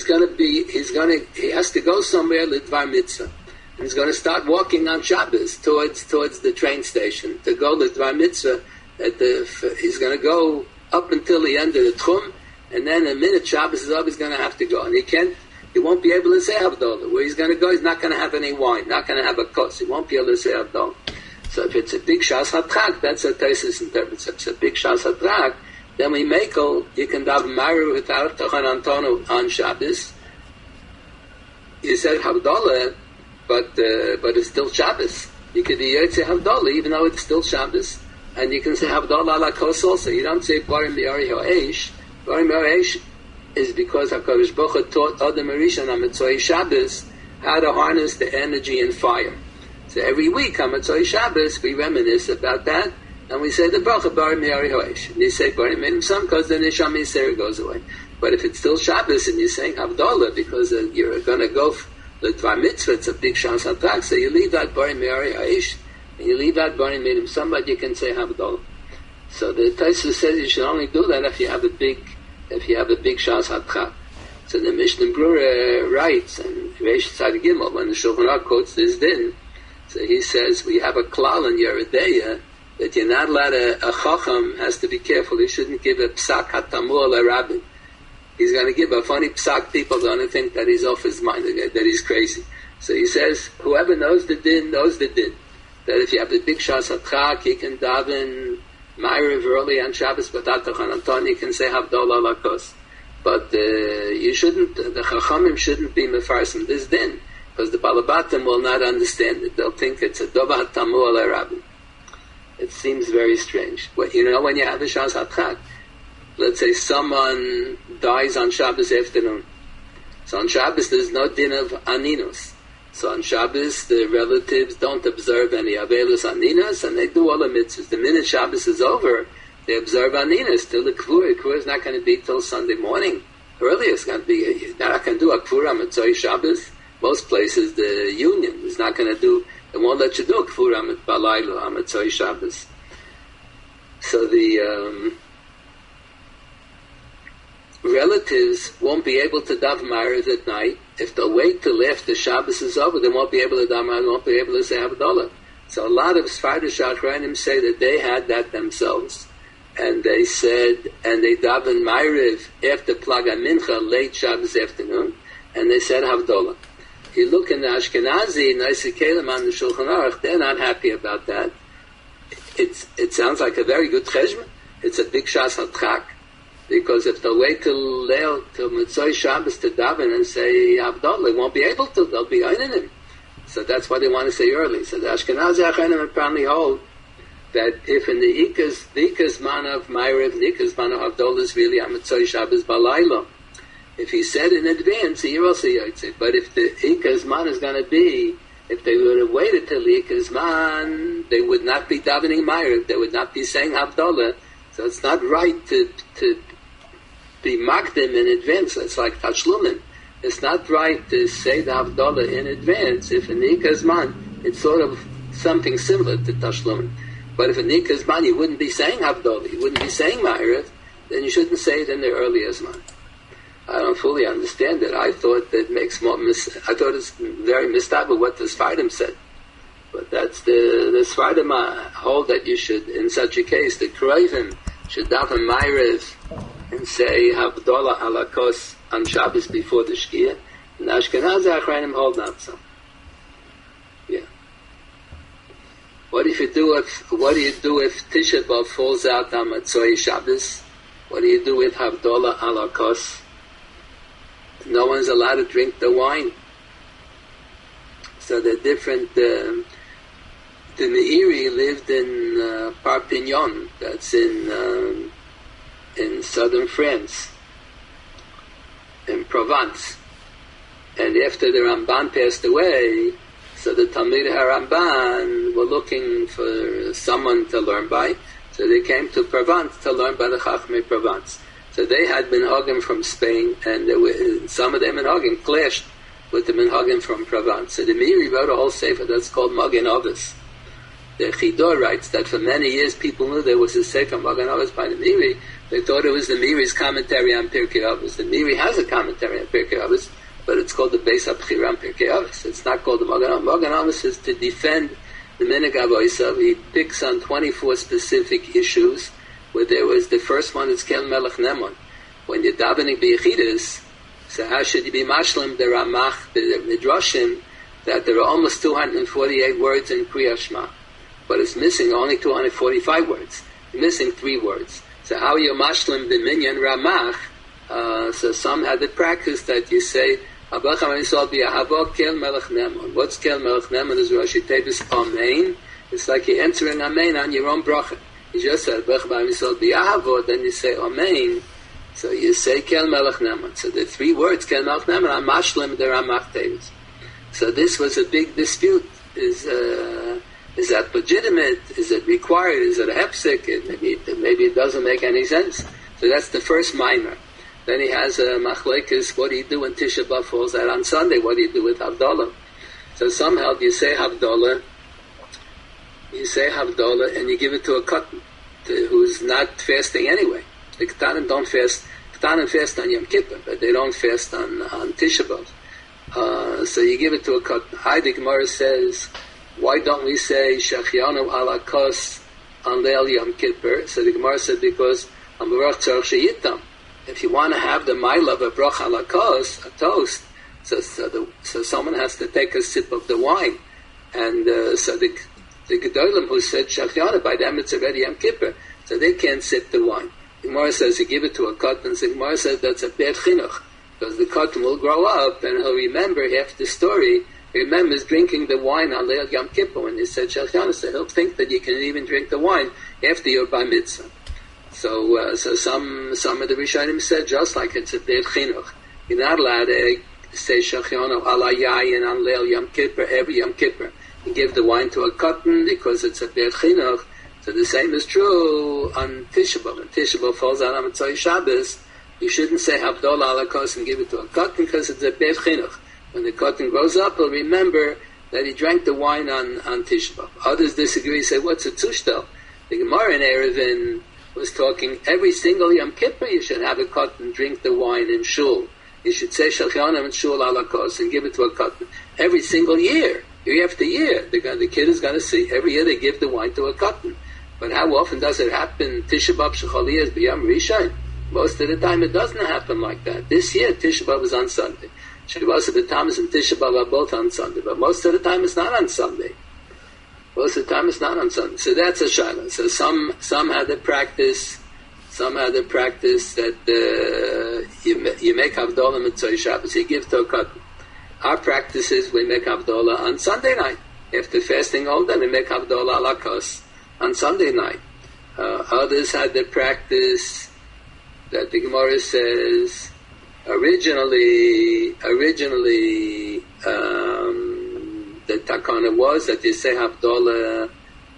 has to go somewhere L'Dvar Mitzvah. And he's going to start walking on Shabbos towards the train station to go L'Dvar Mitzvah. He's going to go up until the end of the Tchum, and then a minute Shabbos is up, he's going to have to go. And he won't be able to say Havdalah. Where he's going to go, he's not going to have any wine, not going to have a kos. He won't be able to say Havdalah. So if it's a big Shas HaTrak, that's a Taisus interprets. If it's a big Shas HaTrak, then we make you can daven Ma'ariv without Tachan Antonu on Shabbos. You said Havdalah, but it's still Shabbos. You could be Yotze Havdalah, even though it's still Shabbos. And you can say Havdalah ala kos also. You don't say Barim Bi'ari Ha'esh. Barim Bi'ari is because HaKadosh Baruch Hu taught Adam Rishon on Mitzvah Shabbos how to harness the energy in fire. So every week on Mitzvah Shabbos we reminisce about that, and we say the bracha Barim Bi'ari Ha'esh. And you say Barim Minim Sam because the Neshama Yisera goes away. But if it's still Shabbos and you're saying Havdalah because you're going to go the Dvar Mitzvah, it's a big Shas HaTrak, so you leave that Barim Bi'ari Ha'esh. And you leave out Barim Minim somebody you can say Havdalah. So the Taisus says you should only do that if you have a big Shas HaTrak. So the Mishnah Brura writes, and Reish Tzad Gimel, when the Shulchan Aruch quotes this din, so he says we have a klal in Yeridea that you're not allowed a chacham has to be careful. He shouldn't give a psak hatamur l'rabbin. He's going to give a funny psak. People are going to think that he's off his mind, that he's crazy. So he says whoever knows the din knows the din. That if you have the big Shas HaTrak, you can daven Ma'ariv early on Shabbos, but Atachan Anton, you can say Havdalah Lakos. But you shouldn't, the Chachamim shouldn't be mefarsim this din, because the Balabatim will not understand it. They'll think it's a Dova HaTamu Alei Rabbi. It seems very strange. When you have a Shas HaTrak, let's say someone dies on Shabbos afternoon. So on Shabbos there's no din of Aninus. So on Shabbos, the relatives don't observe any Avelus Aninas, and they do all the mitzvahs. The minute Shabbos is over, they observe Aninas till the Kvura. Kvura is not going to be till Sunday morning. Earlier it's going to be, they're not going to do a Kvura on Mitzvah Shabbos. Most places, the union is not going to do, they won't let you do a Kvura on Balaylo on Mitzvah Shabbos. So the relatives won't be able to daven Ma'ariv at night. If they'll wait till after Shabbos is over, they won't be able to daven Ma'ariv, won't be able to say Havdalah. So a lot of Sfardish Achronim say that they had that themselves. And they said, and they daven Ma'ariv after Plag HaMincha, late Shabbos afternoon, and they said Havdalah. You look in the Ashkenazi, Naisi Kalim on the Shulchan Aruch, they're not happy about that. It sounds like a very good cheshbon. It's a big Shas HaTrak. Because if they'll wait till Leil, till Mitzvah Shabbos to daven and say Havdalah, they won't be able to. They'll be einin him. So that's why they want to say early. So the Ashkenazi Achronim apparently hold that if in the Ikas man of Ma'ariv, the Ikas man of Havdalah is really on Mitzvah Shabbos Balaylo. If he said in advance, he also yotze. But if the Ikas man is going to be If they would have waited till Likazman, they would not be davening Ma'ariv, they would not be saying Havdalah. So it's not right to be Magdim in advance. It's like Tashlumin. It's not right to say the Havdalah in advance. If in Likazman, it's sort of something similar to Tashlumin. But if in Nikazman you wouldn't be saying Havdalah, you wouldn't be saying Ma'ariv, then you shouldn't say it in the earlier Zman. I don't fully understand it. I thought that makes more I thought it's very mistable what the Sfardim said. But that's the Sfardim hold that you should, in such a case, the Kroivim should daven Ma'ariv and say Havdalah ala kos on Shabbos before the Shkia. And Ashkenazi Achrayim hold not so. Yeah. What do you do if Tisha B'Av falls out on Matzoi Shabbos? What do you do with Havdalah ala kos? No one's allowed to drink the wine. So they're different. The Meiri lived in Perpignan, that's in southern France, in Provence. And after the Ramban passed away, so the Talmid HaRamban were looking for someone to learn by. So they came to Provence to learn by the Chachmei Provence. So they had Minhagim from Spain, and some of them Minhagim clashed with the Minhagim from Provence. So the Meiri wrote a whole sefer that's called Magen Avos. The Chidor writes that for many years people knew there was a sefer Magen Avos by the Meiri. They thought it was the Meiri's commentary on Pirkei Avos. The Meiri has a commentary on Pirkei Avos, but it's called the Beis HaBchira on Pirkei Avos. It's not called the Magen Avos. Magen Avos is to defend the Minhag Avosav. He picks on 24 specific issues, where there was the first one is Kel Melech Nemon. When you're davening b'Yechidus, so how should you be mashlim the Ramach, the Midrashim, that there are almost 248 words in Kriya Shema, but it's missing only 245 words. You're missing 3 words. So how are you mashlim the Minyan Ramach? So some had the practice that you say, What's Kel Melech Nemon? What's Kel Melech Nemon is Rashi Tevis Amen. It's like you're entering Amen on your own bracha. You just said, then you say Amen. So you say Kel Melech Neman. So the 3 words, Kel Melech Neman, are Mashlim the Ramach Tevis. So this was a big dispute. Is that legitimate? Is it required? Is it a hepsik? Maybe it doesn't make any sense. So that's the first minor. Then he has a machlekes. What do you do when Tisha B'Av falls out on Sunday? What do you do with Havdalah? So somehow you say Havdalah, and you give it to a katan who's not fasting anyway. The Ketanim don't fast. Ketanim fast on Yom Kippur, but they don't fast on Tisha B'Av. So you give it to a katan. The Gemara says, why don't we say Shachianu ala kos on Leil Yom Kippur? So the Gemara said, because Amurach tzarich sheyitam. If you want to have the ma'ila of a brach ala kos, a toast, so someone has to take a sip of the wine. And so the Gedolim who said Shachianu, by them it's already Yom Kippur, so they can't sip the wine. The Gemara says you give it to a katan. The Gemara says that's a bad chinuch, because the katan will grow up and he'll remember half the story. He remembers drinking the wine on Leil Yom Kippur when he said Shachana, so he'll think that you can even drink the wine after your bar mitzvah. So some of the Rishonim said just like it's a bad chinuch. You're not allowed to say Shachana ala yayin on Leil Yom Kippur every Yom Kippur. You give the wine to a katan because it's a bad chinuch. So the same is true on Tisha B'Av. When Tisha B'Av falls out on Matzoi Shabbos, you shouldn't say Havdalah ala kos and give it to a katan because it's a bad chinuch. When the katan grows up, he'll remember that he drank the wine on Tisha B'Av. Others disagree, say, what's a tushtel? The Gemara in Erevin was talking every single Yom Kippur you should have a katan drink the wine in shul. You should say Shulchan and shul ala kos and give it to a katan. Every single year after year, the kid is going to see. Every year they give the wine to a katan. But how often does it happen? Tisha B'Av Shechaliyah B'Yam Rishon. Most of the time it doesn't happen like that. This year Tisha B'Av is on Sunday. Shavuos and Thomas and Tisha B'Av are both on Sunday, but most of the time it's not on Sunday. Most of the time it's not on Sunday. So that's a shayla. So some had the practice. Some had the practice that you make Havdalah Mitzvah Shabbos, you give to a katan. Our practice is we make Havdalah on Sunday night. After fasting all day, we make Havdalah ala kos on Sunday night. Others had the practice that the Gemara says originally the takana was that you say Havdalah.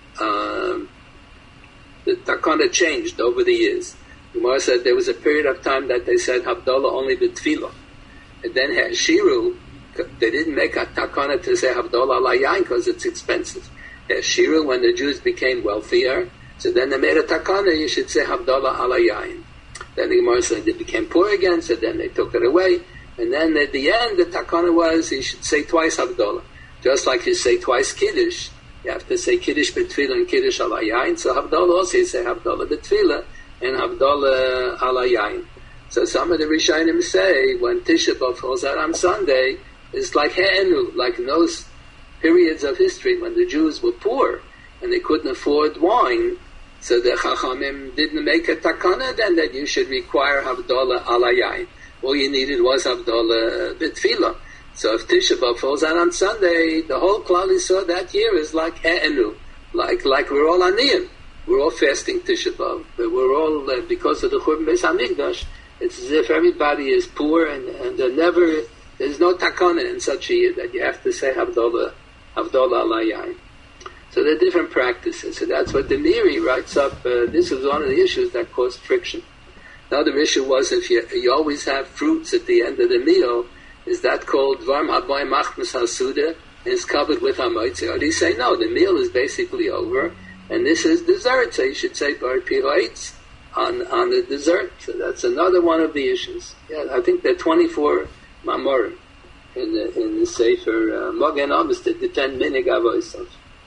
The takana changed over the years. The Gemara said there was a period of time that they said Havdalah only with tefillah, and then Shiru, they didn't make a takana to say Havdalah ala yain because it's expensive. Shiru, when the Jews became wealthier, so then they made a takana, you should say Havdalah ala yain. Then the Gemara said they became poor again, so then they took it away. And then at the end, the takana was you should say twice Havdalah. Just like you say twice Kiddush, you have to say Kiddush b'tefillah and Kiddush ala yain. So Havdalah also you say Havdalah b'tefillah and Havdalah ala yain. So some of the Rishonim say when Tisha B'Av falls out on Sunday, it's like He'enu, like in those periods of history when the Jews were poor and they couldn't afford wine. So the Chachamim didn't make a takana then that you should require Havdalah ala yain. All you needed was Havdalah b'tefillah. So if Tisha B'Av falls out on Sunday, the whole Klal Yisrael that year is like He'enu, like we're all aniyim. We're all fasting Tisha B'Av, but we're all, because of the Churban Beis HaMikdash, it's as if everybody is poor and there's no takana in such a year that you have to say Havdalah ala yain. So there are different practices. So that's what the Miri writes up. This was one of the issues that caused friction. Another issue was if you always have fruits at the end of the meal, is that called Varm Haboy Machmas HaSuda and is covered with Hamoitzi? Or do you say, no, the meal is basically over and this is dessert, so you should say Bar Piroitz on the dessert. So that's another one of the issues. Yeah, I think there are 24 Mamorim in the Sefer Mogen Amos to defend Minig Avosav.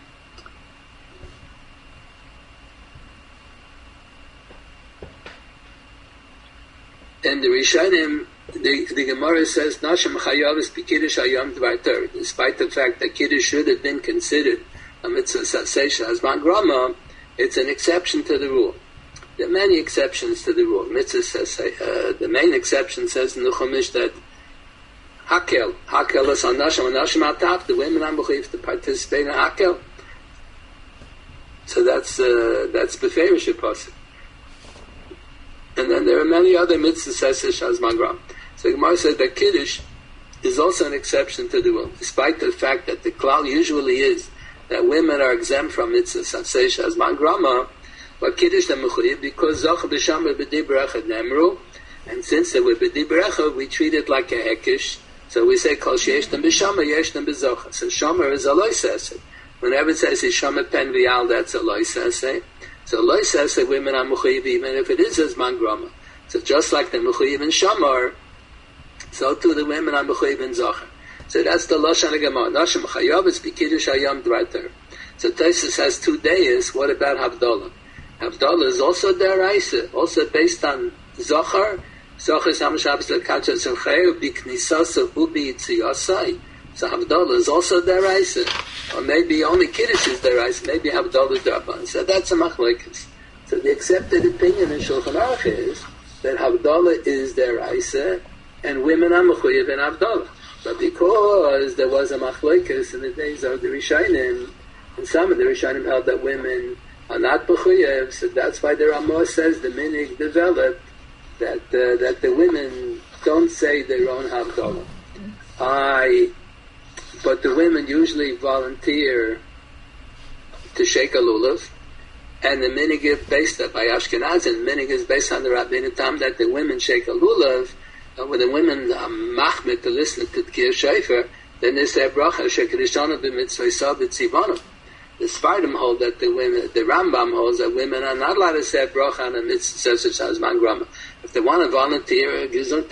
And the Rishonim, the Gemara says, Nashim Chayavis B'Kiddush Hayom Dvar Torah. Despite the fact that Kiddush should have been considered a mitzvah saseh Hazman Grama, it's an exception to the rule. There are many exceptions to the rule. Mitzvah saseh, the main exception says in the Chumash that Hakel is on Nashim Ataf, the women are mechuyev to participate in Hakel. So that's Beferish Pasuk. And then there are many other mitzvahs saseh Hazman Grama. So the Gemara says that Kiddush is also an exception to the rule, despite the fact that the klal usually is that women are exempt from mitzvah saseh Hazman Grama, but Kiddush the mechuyev because Zoch b'shamar b'di berecha nemru, and since they were b'di berecha, we treat it like a hekish. So we say kol sheyeshtem b'shamar yeshtem b'zocha. So shamar is a loy saseh. Whenever it says shamar pen v'yal, that's a loy saseh. So loy saseh women are mechuyev even if it is Hazman Grama. So just like the mechuyev in shamar, so too the women are mechuyev in zocha. So that's the Lashon HaGemara. Nashim Chayavis B'Kiddush Hayom Dvar Torah. So Tosfos has 2 days. What about Havdalah? Havdalah is also deraisa, also based on Zochar. Zochar is Hamashabas L'Kachat Zocher B'Knisasa Ubi Yitziyasai. So Havdalah is also deraisa. Or maybe only Kiddush is deraisa. Maybe Havdalah is Darban. So that's a machlokes. So the accepted opinion in Shulchan Aruch is that Havdalah is deraisa and women are mechuyev in Havdalah. But because there was a machlokes in the days of the Rishonim, and some of the Rishonim held that women are not mechuyev, so that's why the Ramah says the minig developed that the women don't say their own Havdalah. But the women usually volunteer to shake a lulav, and the minig is based by Ashkenazim. The minig is based on the Rabbeinu Tam that the women shake a lulav. When the women are machmir to listen to Tkir Shofar, then they say bracha shekedishana b'mitzvah b'tzivanu. The Sfardim hold that the Rambam holds that women are not allowed to say bracha on a mitzvah such as Hazman Grama. If they want to volunteer,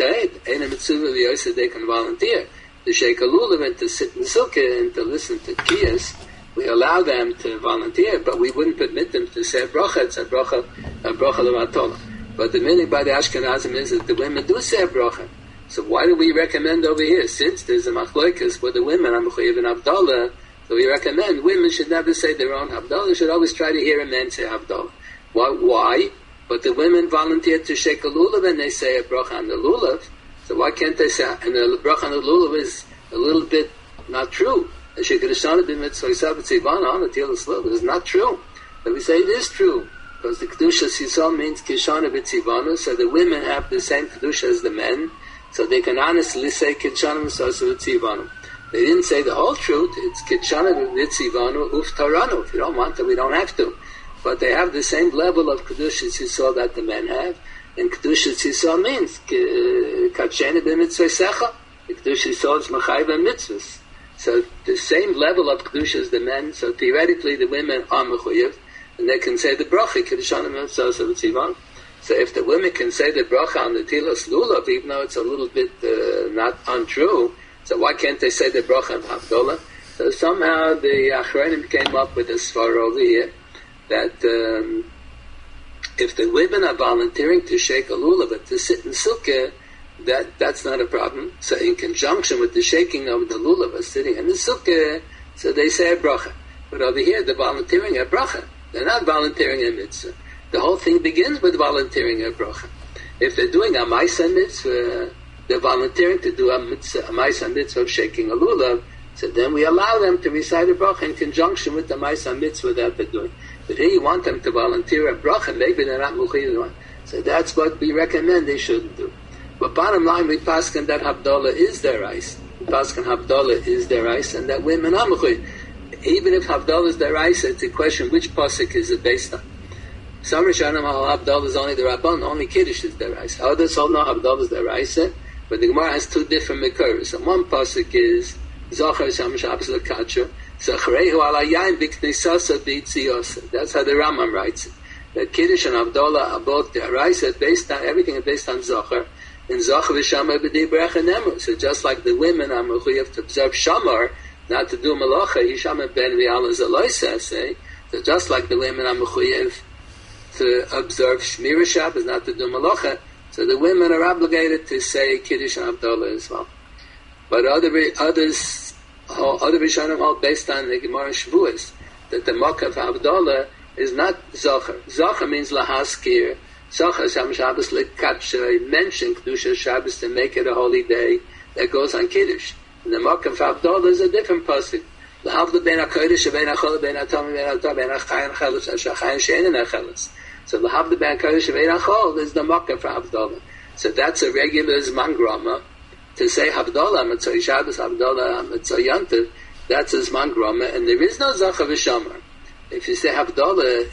they can volunteer to shake a lulav and to sit in sukkah and to listen to Tkiyas. We allow them to volunteer, but we wouldn't permit them to say bracha. It's a bracha l'matol. But the meaning by the Ashkenazim is that the women do say bracha. So why do we recommend over here? Since there's a machlokes where the women are mechuyev in Havdalah, so we recommend women should never say their own Havdalah. They should always try to hear a man say Havdalah. Why? But the women volunteer to shake a lulav and they say a bracha on the lulav. So why can't they say, and the bracha on the lulav is a little bit not true. The shekedishana b'mitzvah b'tzivana on the tilas lulav is not true. But we say it is true. Because the Kedusha Sisal means Kishana B'Tzivanu, so the women have the same Kedusha as the men, so they can honestly say Kishana B'Tzivanu. They didn't say the whole truth. It's Kitshana v'Nitzivanu Uftaranu. If you don't want to, we don't have to. But they have the same level of Kedushas Yisrael that the men have. And Kedushas Yisrael means Katshena b'mitzvah. Kedushas Yisrael is Machayv and mitzvahs. So the same level of Kedusha as the men. So theoretically, the women are Mechuyev, and they can say the bracha Kedushan mitzvahs of Tzivan. So if the women can say the bracha on the Tilas Lulav, even though it's a little bit not untrue, so why can't they say the bracha on Havdalah? So somehow the Achronim came up with a svar over here that if the women are volunteering to shake a lulav but to sit in sukkah, that's not a problem. So in conjunction with the shaking of the lulav or sitting in the sukkah, so they say a bracha. But over here they're volunteering a bracha. They're not volunteering a mitzvah. The whole thing begins with volunteering a bracha. If they're doing a ma'aseh mitzvah, they're volunteering to do a ma'aseh mitzvah of shaking a lulav, so then we allow them to recite a bracha in conjunction with the ma'aseh mitzvah that they're doing. But here you want them to volunteer a bracha, maybe they're not mukhayir one. So that's what we recommend they shouldn't do. But bottom line, we paskin that Havdalah is their ice. We paskin Havdalah is their ice, and that women are mukhayir. Even if Havdalah is their ice, it's a question which pasuk is it based on. Some Rishonim Havdalah is only the Rabban, only Kiddush is their ice. Others all know Havdalah is their ice, but the Gemara has two different Mekuros. And one pasuk is Zachar Sham Shabbos L'Kacha, Zachrehu Ala Yain B'Knesasa B'Yitziyosa. That's how the Rambam writes it. That Kiddush and Havdalah are both their ice, based on everything is based on Zachar. And Zachar V'Shamar B'Di Brecha Nemru. So just like the women are mechuyev to observe Shamar, not to do Malacha, Yishamar Ben V'Ala Zaloisa, say. So just like the women are mechuyev to observe Shmira Shabbos, not to do Malacha, so the women are obligated to say Kiddush and Havdalah as well. But other Rishonim hold based on the Gemara Shavuos that the Makkah of Havdalah is not Zachar. Zachar means Lahaskir. Zachar Sham Shabbos L'Kacha, mention Kedusha Shabbos to make it a holy day that goes on Kiddush. And the Makkah of Havdalah is a different pasuk. L'havda ben HaKodesh ben HaChol ben HaTom ben HaTom ben HaChayin HaChelos HaChayin She'enin HaChelos. So l'havda ben HaKodesh ben HaChol is the Makkah for Havdalah. So that's a regular Zman Grama. To say Havdalah, Mitzvah Shabbos, Havdalah, Mitzvah Yantiv, that's a Zman Grama, and there is no Zachar V'Shamar. If you say Havdalah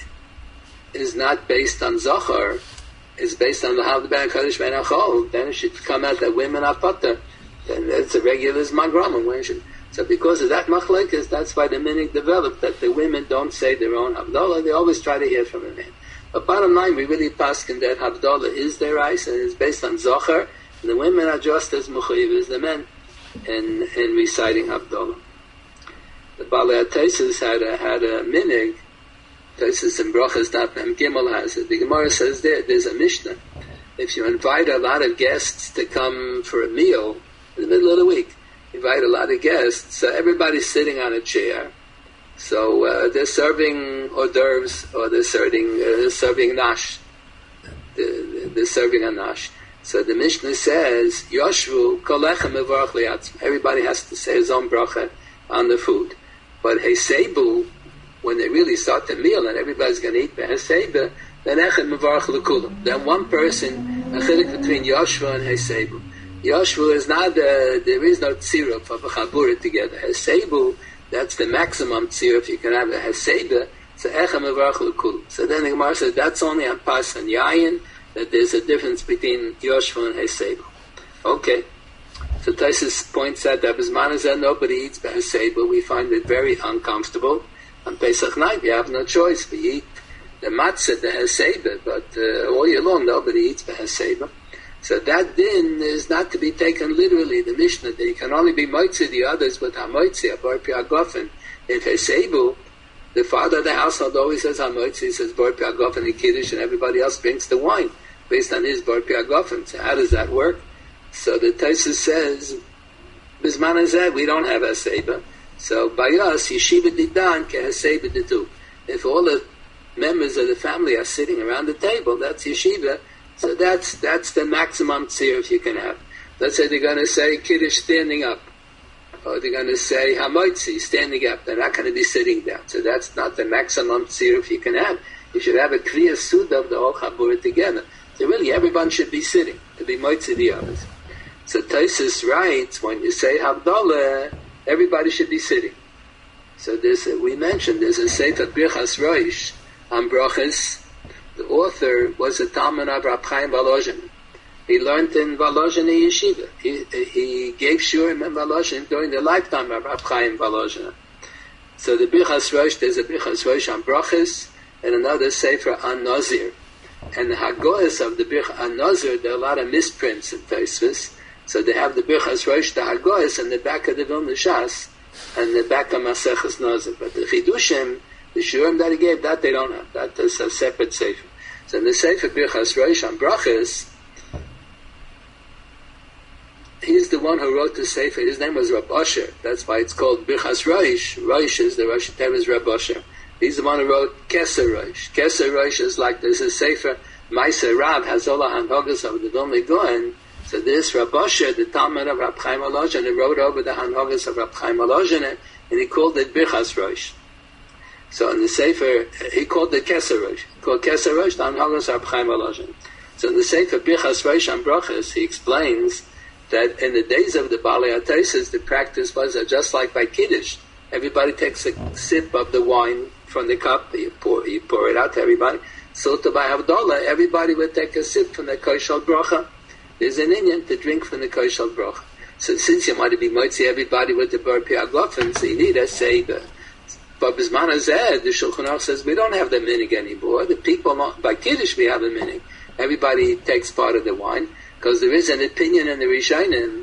is not based on Zachar, it's based on l'havda ben HaKodesh ben HaChol, then it should come out that women are Pater. Then it's a regular Zman Grama. So because of that machlekes, that's why the minig developed that the women don't say their own Havdalah. They always try to hear from a man. But bottom line, we really paskin that Havdalah is their ice and it's based on Zachar, and the women are just as mechuyev as the men in reciting Havdalah. The Balei HaTosfos had a minig. Tosfos in Brachas Daf Mem Gimel has it. The Gemara says there's a Mishnah. If you invite a lot of guests to come for a meal in the middle of the week, invite a lot of guests, so everybody's sitting on a chair. So they're serving hors d'oeuvres, or they're serving nash. They're serving a nash. So the Mishnah says, Yoshvu kolechem mevarach liatzim. Everybody has to say his own bracha on the food. But Hesebu, when they really start the meal and everybody's going to eat Hesebu, then echad mevarach lekulam. Then one person, a chilek between Yoshvu and Hesebu. Yoshvu is not, there is no tziruf of a chabura together. Hesebu, that's the maximum tziruf you can have. A Hesebu, so echad mevarach lekulam. So then the Gemara says, that's only on Pas and Yayin, that there's a difference between Yoshvu and Hesebu. Okay. So Tosfos points out that Bismanazah nobody eats Hesebu. We find it very uncomfortable. On Pesach night, we have no choice. We eat the matzah, the Hesebu, but all year long nobody eats Hesebu. So that din is not to be taken literally. The Mishnah, that you can only be moitzi the others with hamoitzi, a bar piagofen. If Hesebu, the father of the household always says hamoitzi, he says bar piagofen and kiddush, and everybody else drinks the wine based on his bar piagofen. So how does that work? So the Tosfos says, Bisman Hazeh, we don't have Hesebu. So by us, Yeshiva Didan ke Hesebu Didu. If all the members of the family are sitting around the table, that's Yeshiva. So that's the maximum tziruf you can have. Let's say they're going to say Kiddush standing up. Or they're going to say Hamoitzi standing up. They're not going to be sitting down. So that's not the maximum tziruf you can have. You should have a Kriya Suda of the whole Chabura together. So really everyone should be sitting to be Moitzi the others. So Tosfos writes, when you say Havdalah, everybody should be sitting. So we mentioned there's a Sefer Birchas Rosh on Brachas. The author was a Talmud of Rab Chaim Volozhin. He learned in Volozhin Yeshiva. He gave shurim in Volozhin during the lifetime of Rab Chaim Volozhin. So the Birchas Rosh, there's a Birchas Rosh on Brachas and another Sefer on Nazir. And the Hagoyas of the Birchas on Nazir, there are a lot of misprints in Tosfos. So they have the Birchas Rosh, the Hagoyas, in the back of the Vilna Shas, and the back of Maseches Nazir. But the Chidushim, the shurim that he gave, that they don't have. That is a separate Sefer. So in the Sefer Birchas Rosh on Brachas, he's the one who wrote the Sefer. His name was Rab Asher. That's why it's called Birchas Rosh. Rosh is the Rosh Hashanah, Rab Asher. He's the one who wrote Keser Rosh. Keser Rosh is like, there's a Sefer, Ma'aser Rav, has all the Hanhogas of the Vilna Gaon. So this Rab Asher, the Talmud of Rab Chaim Volozhin, he wrote over the Hanhogas of Rab Chaim Volozhin, and he called it Birchas Rosh. So in the Sefer, he called it Keser Rosh. He called Keser Rosh, the Hanhogas of Rab Chaim Volozhin. So in the Sefer Birchas Rosh on Brachas, he explains that in the days of the Balei HaTosfos, the practice was just like by Kiddush. Everybody takes a sip of the wine from the cup, you pour it out to everybody. So to by Havdalah, everybody would take a sip from the Koshal Bracha. There's an Indian to drink from the Koshal Bracha. So since you might be motzi everybody with the Bar Piaglofen, so you need a Seder. But Bisman Hazeh, the Shulchan Aruch says, we don't have the minig anymore. The people, by Kiddush we have a minig. Everybody takes part of the wine. Because there is an opinion in the Rishonim,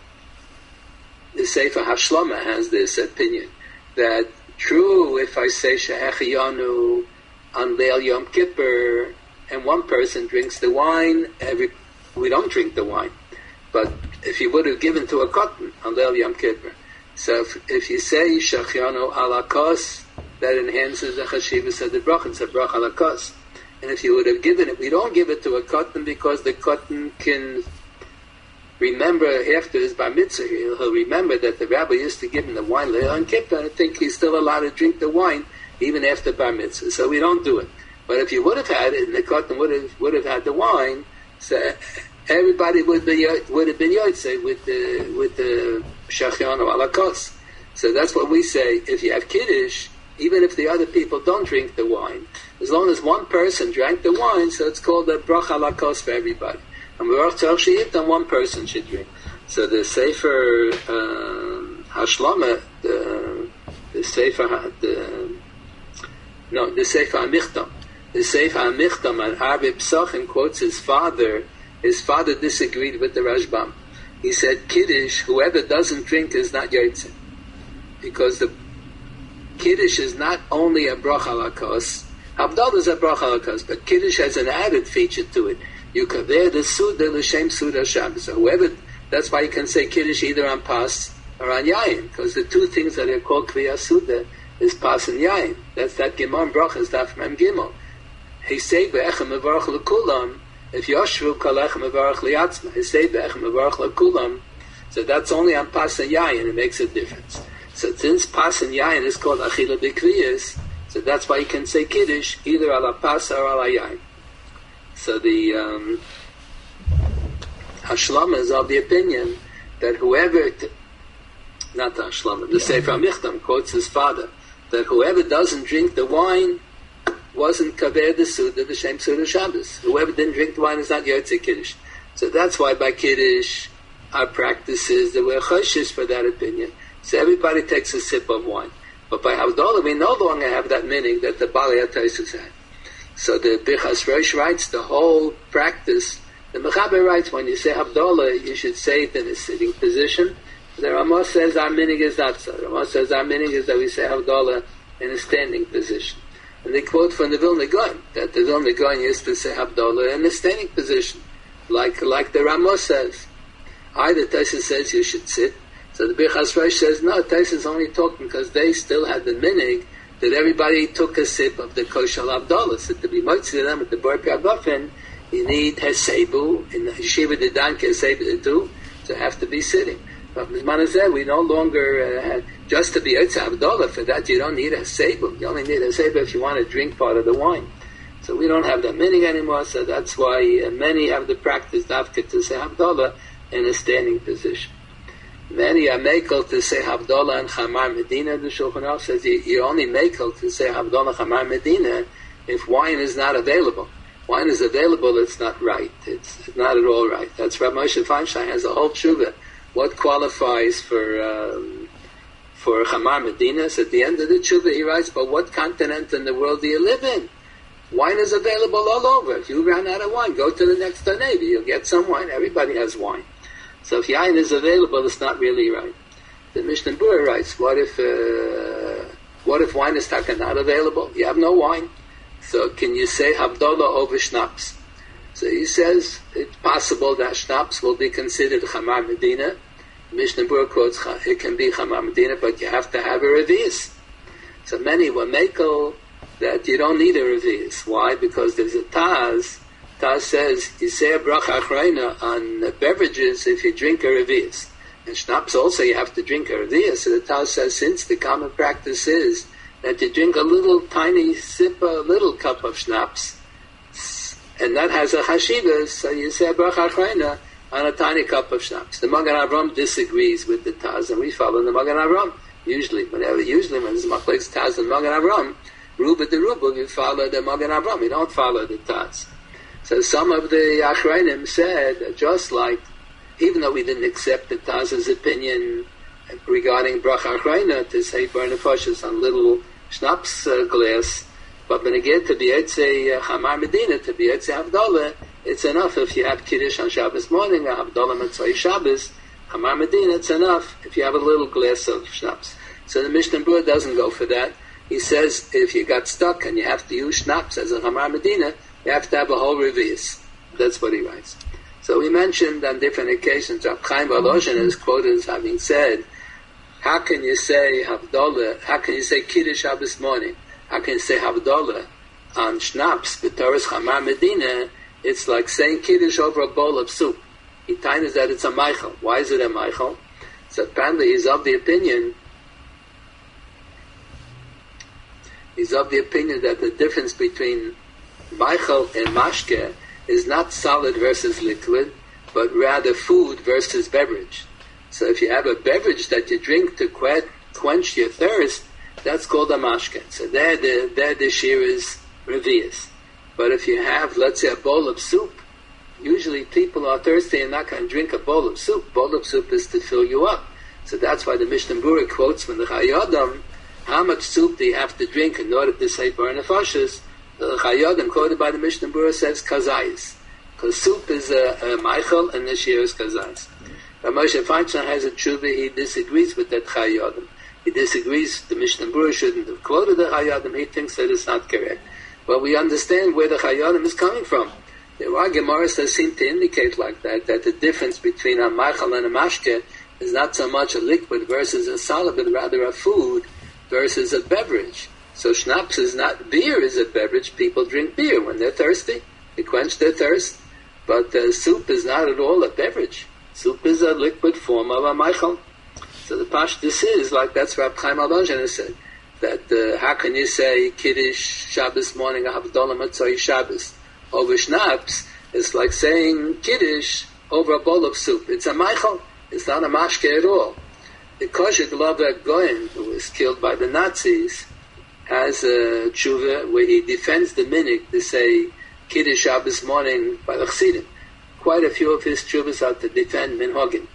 the Sefer Hashlama has this opinion, that true, if I say Shehechiyanu on Leil Yom Kippur, and one person drinks the wine, we don't drink the wine. But if you would have given to a cotton on Leil Yom Kippur, so if you say Shehechiyanu ala kos, that enhances the Chashivas of the bracha, it's a bracha ala kos. And if you would have given it, we don't give it to a cotton because the cotton can remember after his bar mitzvah, he'll remember that the rabbi used to give him the wine later on Kippur, and I think he's still allowed to drink the wine even after bar mitzvah. So we don't do it. But if you would have had it, and the cotton would have had the wine, so everybody would have been yotzei with the shachianu ala kos. So that's what we say. If you have kiddush, even if the other people don't drink the wine, as long as one person drank the wine, so it's called a bracha ala kos for everybody. And then one person should drink. So the Sefer Hashlama, the Sefer HaMichtam. The Sefer HaMichtam on Arbe Psachim quotes his father. His father disagreed with the Rashbam. He said, Kiddush, whoever doesn't drink is not Yotzei. Because the Kiddush is not only a bracha ala kos. Havdalah is a bracha ala kos, but Kiddush has an added feature to it. You kaver the Suda l'shem Suda Shabbos. So whoever, that's why you can say Kiddush either on Pas or on Yayin, because the two things that are called Kviyas Suda is Pas and Yayin. That's that Gemara bracha is Daf Mem Gimel. He say be'echem mevarach l'kulam. If Yoshvu kalechem mevarach liatzma, he say be'echem mevarach l'kulam. So that's only on Pas and Yayin. It makes a difference. So since Pas and Yayin is called Achila B'Kviyas, so that's why you can say Kiddush either ala Pas or ala Yayin. So the Hashlama is of the opinion that whoever, not the Hashlama, the Sefer HaMichtam quotes his father, that whoever doesn't drink the wine wasn't kaver the Suda, the Shem Suda Shabbos. Whoever didn't drink the wine is not Yotzei Kiddush. So that's why by Kiddush, our practice is that we're choshish for that opinion. So everybody takes a sip of wine. But by Havdalah, we no longer have that meaning that the Balei HaTosfos had. So the Birchas Rosh writes the whole practice. The Mechaber writes when you say Havdalah, you should say it in a sitting position. The Ramah says our meaning is not so. The Ramah says our meaning is that we say Havdalah in a standing position. And they quote from the Vilna Gaon that the Vilna Gaon used to say Havdalah in a standing position, like the Ramah says. Either Tosfos says you should sit. So the Birchas Rosh says no. Tosfos is only talking because they still had the minig that everybody took a sip of the Koshal Havdalah. So to be motzei them at the Bar Piaglofen, you need Hesebu, in the Yeshiva de Dan Hesebu too, to have to be sitting. But Mizman we no longer have, just to be Yotzei Havdalah, for that you don't need Hesebu. You only need Hesebu if you want to drink part of the wine. So we don't have that minig anymore, so that's why many have the practice dafka to say Havdalah in a standing position. Many are makel to say Havdalah and Chamar Medina. The Shulchan Aruch says you only makel to say Havdalah Chamar Medina if wine is not available. Wine is available, it's not right. It's not at all right. That's Rav Moshe Feinstein has a whole tshuva. What qualifies for Chamar Medina? So at the end of the tshuva he writes, but what continent in the world do you live in? Wine is available all over. If you run out of wine, go to the next Danedi. You'll get some wine. Everybody has wine. So if yain is available, it's not really right. The Mishnah Berurah writes, what if wine is not available? You have no wine. So can you say Havdalah over schnapps? So he says it's possible that schnapps will be considered Chamar Medina. Mishnah Berurah quotes, it can be Chamar Medina, but you have to have a revius. So many will makel that you don't need a revius. Why? Because there's a Taz. Taz says, you say a bracha achrayna on beverages if you drink a revius. And schnapps also you have to drink a revius. So the Taz says, since the common practice is that you drink a little tiny sip, a little cup of schnapps, and that has a chashivas, so you say a bracha achrayna on a tiny cup of schnapps. The Magen Avraham disagrees with the Taz, and we follow the Magen Avraham. Usually when there's machlekes Taz and Magen Avraham, Ruba de Ruba, you follow the Magen Avraham, you don't follow the Taz. So some of the Achrayim said, just like, even though we didn't accept the Taz's opinion regarding bracha achrayna to say burn nefashos on little schnapps glass, but when you get to the Yetze Chamar Medina, to the Yetze Havdalah, it's enough if you have Kiddush on Shabbos morning, or Havdalah Matzai Shabbos, Chamar Medina, it's enough if you have a little glass of schnapps. So the Mishnah Berurah doesn't go for that. He says if you got stuck and you have to use schnapps as a Chamar Medina, you have to have a whole revius. That's what he writes. So we mentioned on different occasions, Rab Chaim Volozhin is quoted as having said, how can you say Havdalah, how can you say Kiddush Shabbos morning, how can you say Havdalah on schnapps, b'Torah Chamar Medina, it's like saying Kiddush over a bowl of soup. He tells that it's a Meichel. Why is it a Meichel? So apparently he's of the opinion that the difference between Meichel and Mashke is not solid versus liquid, but rather food versus beverage. So if you have a beverage that you drink to quench your thirst, that's called a mashke. So there the shear is revius. But if you have, let's say, a bowl of soup, usually people are thirsty and not going to drink a bowl of soup. Bowl of soup is to fill you up. So that's why the Mishnah Berurah quotes from the Chayyadam, how much soup do you have to drink in order to say burn nefashos? The Chayyadam quoted by the Mishnah Berurah says kazayis. Because soup is a meichel and the shear is kazayis. Rav Moshe Feinstein has a tshuva, he disagrees with that Chayyadam. He disagrees, the Mishnah Berurah shouldn't have quoted the Chayyadam, he thinks that it's not correct. But we understand where the Chayyadam is coming from. There are Gemaras that seem to indicate like that the difference between a meichel and a mashke is not so much a liquid versus a solid, but rather a food versus a beverage. So schnapps is not, beer is a beverage, people drink beer when they're thirsty, they quench their thirst, but soup is not at all a beverage. Soup is a liquid form of a meichel. So the pashtus is, like that's Rab Chaim Volozhin has said, that how can you say Kiddush Shabbos morning, Havdalah Matzai Shabbos, over schnapps? It's like saying Kiddush over a bowl of soup. It's a meichel, it's not a mashke at all. The Kosher Glover Goyen, who was killed by the Nazis, has a tshuva where he defends the minig to say Kiddush Shabbos morning by the Chassidim. Quite a few of his tshuvas are to defend minhagim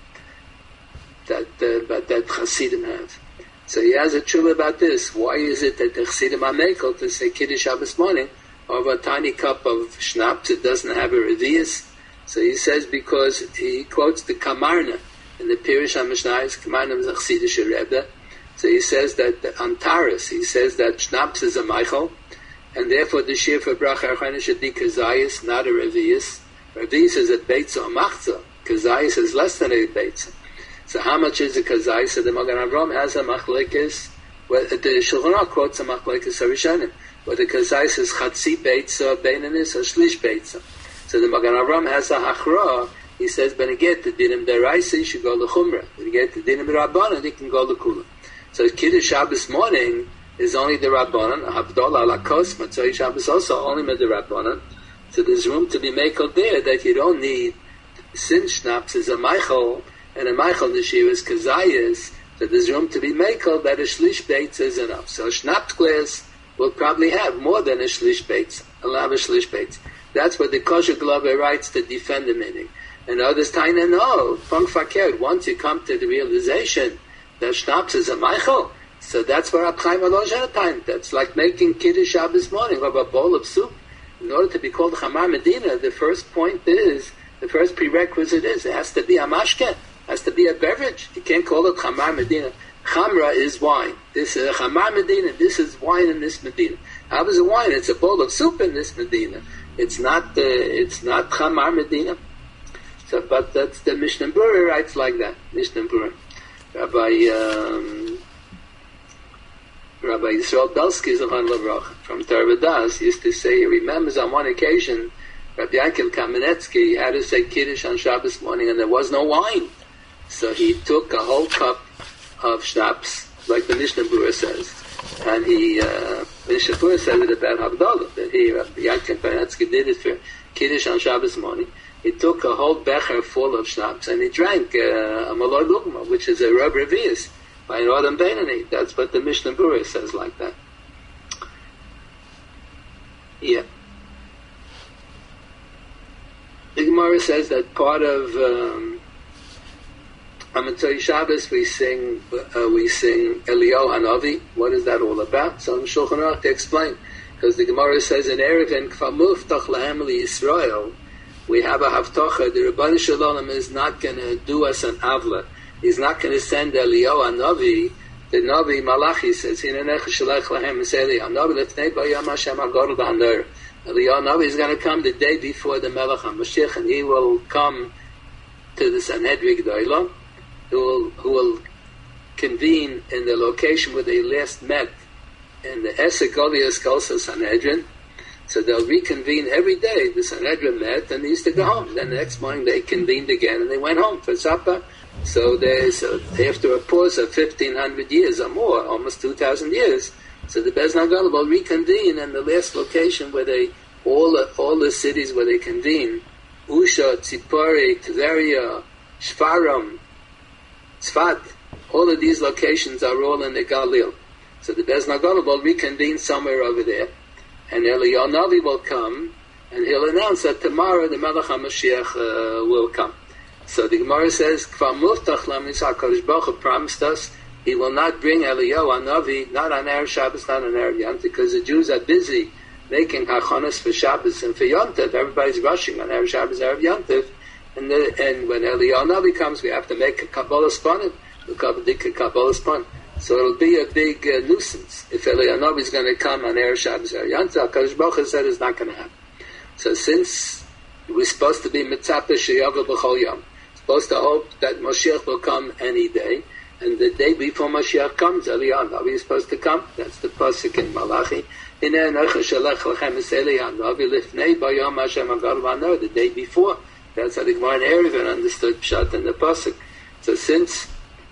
that Chassidim have. So he has a tshuva about this. Why is it that the Chassidim are mekel to say Kiddush Shabbos morning over a tiny cup of schnapps? It doesn't have a revius. So he says because he quotes the Kamarna in the Pirush HaMishnayos. Kamarna is a Chassidish Rebbe. So he says that on Taurus, he says that schnapps is a meichel, and therefore the shear for bracha achrayna should be kazayis, not a revius. Revius is a beitza or machza. Kazayis is less than a beitza. So how much is a kazayis? So the Magen Avraham has a machlekes. Well, the Shulchan Aruch quotes a machlekes harishanim, where the kazayis is chatzi beitza, beinanis, or shlish beitza. So the Magen Avraham has a hachra. He says, when you get the dinim deraisa, you should go to chumrah. When you get the dinim rabbanan, you can go to kula. So Kiddush Shabbos morning is only the Rabbanan, Havdalah ala kos, Matzai Shabbos also only the Rabbanan. So there's room to be makel there that you don't need, since schnapps is a meichel, and a Michael Neshiras Kazayas, that there's room to be Mekel, that a Shlish Beitz is enough. So a Schnapped glass will probably have more than a Shlish Beitz, a lav a Shlish Beitz. That's what the Kosher Glover writes to defend the meaning. And others tell you, no, Funk Fakir, once you come to the realization that Schnaps is a Michael, so that's where Abchaim Alosh time. That's like making Kiddush Shabbos morning, or a bowl of soup. In order to be called Chamar Medina, the first point is, the first prerequisite is, it has to be a mashke, has to be a beverage. You can't call it Chamar Medina. Chamra is wine. This is a Chamar Medina, this is wine in this Medina. How is it wine? It's a bowl of soup in this Medina. It's not Chamar Medina. So, but that's the Mishnah Berurah writes like that. Mishnah Berurah. Rabbi Yisrael Belsky from Tarvadas used to say, he remembers on one occasion, Rabbi Yankel Kamenetsky had to say Kiddush on Shabbos morning and there was no wine. So he took a whole cup of schnapps, like the Mishnah Berurah says. And Mishnah Berurah said it about Havdalah, that Rabbi Yankel Kamenetsky did it for Kiddush on Shabbos morning. He took a whole becher full of schnapps and he drank a Malor Lugma, which is a Reb Revius by an Adam Beinani. That's what the Mishnah Berurah says like that. Yeah. The Gemara says that part of Amatzai Shabbos we sing Eliyahu Hanavi. What is that all about? So in Shulchan Aruch they explain, because the Gemara says in Erevin Kfa Muftach Lahem Yisrael, we have a Havtocha. The Rebbeinu Shalom is not going to do us an avla. He's not going to send Eliyahu Hanavi. The Navi Malachi says, Hinanech Shalech Lahem Eliyahu Hanavi Lefnei Bayam Hashem HaGadol B'Haner. Eliyahu Hanavi is going to come the day before the Melech HaMashiach, and he will come to the Sanhedrin G'dayla, who will convene in the location where they last met in the Esek Goliath Kolsa Sanhedrin. So they'll reconvene every day. The Sanhedrin met and they used to go home. Then the next morning they convened again and they went home for supper. So after a pause of 1,500 years or more, almost 2,000 years, so the Beis Haggadah will reconvene in the last location where they, all the cities where they convene, Usha, Tzipori, Tveria, Shfarim, Tzfat, all of these locations are all in the Galil. So the Beis Haggadah will reconvene somewhere over there. And Eliyahu Navi will come, and he'll announce that tomorrow the Melech HaMashiach will come. So the Gemara says, Kvar Muftach Lam Yisrael, HaKadosh Baruch Hu promised us he will not bring Eliyahu Navi, not on Erev Shabbos, not on Erev Yom Tov, because the Jews are busy making hachanos for Shabbos and for Yom Tov. Everybody's rushing on Erev Shabbos, Erev Yom Tov, and when Eliyahu Navi comes, we have to make a Kabbalah Spanim, a Kabbalah Spanim. So it'll be a big nuisance if Eliyahu Navi is going to come on Erev Shabbos or Yom Tov. HaKadosh Baruch Hu said it's not going to happen. So since we're supposed to be mitzapeh sheyavel b'chol yom, supposed to hope that Mashiach will come any day, and the day before Mashiach comes, Eliyahu Navi is supposed to come. That's the pasuk in Malachi. Hinei anochi shalech lechem es Eliyahu Navi lifnei bayom Hashem HaGadol B'Haner, the day before. That's how the Gemara in Erevin understood Pshat in the pasuk. So since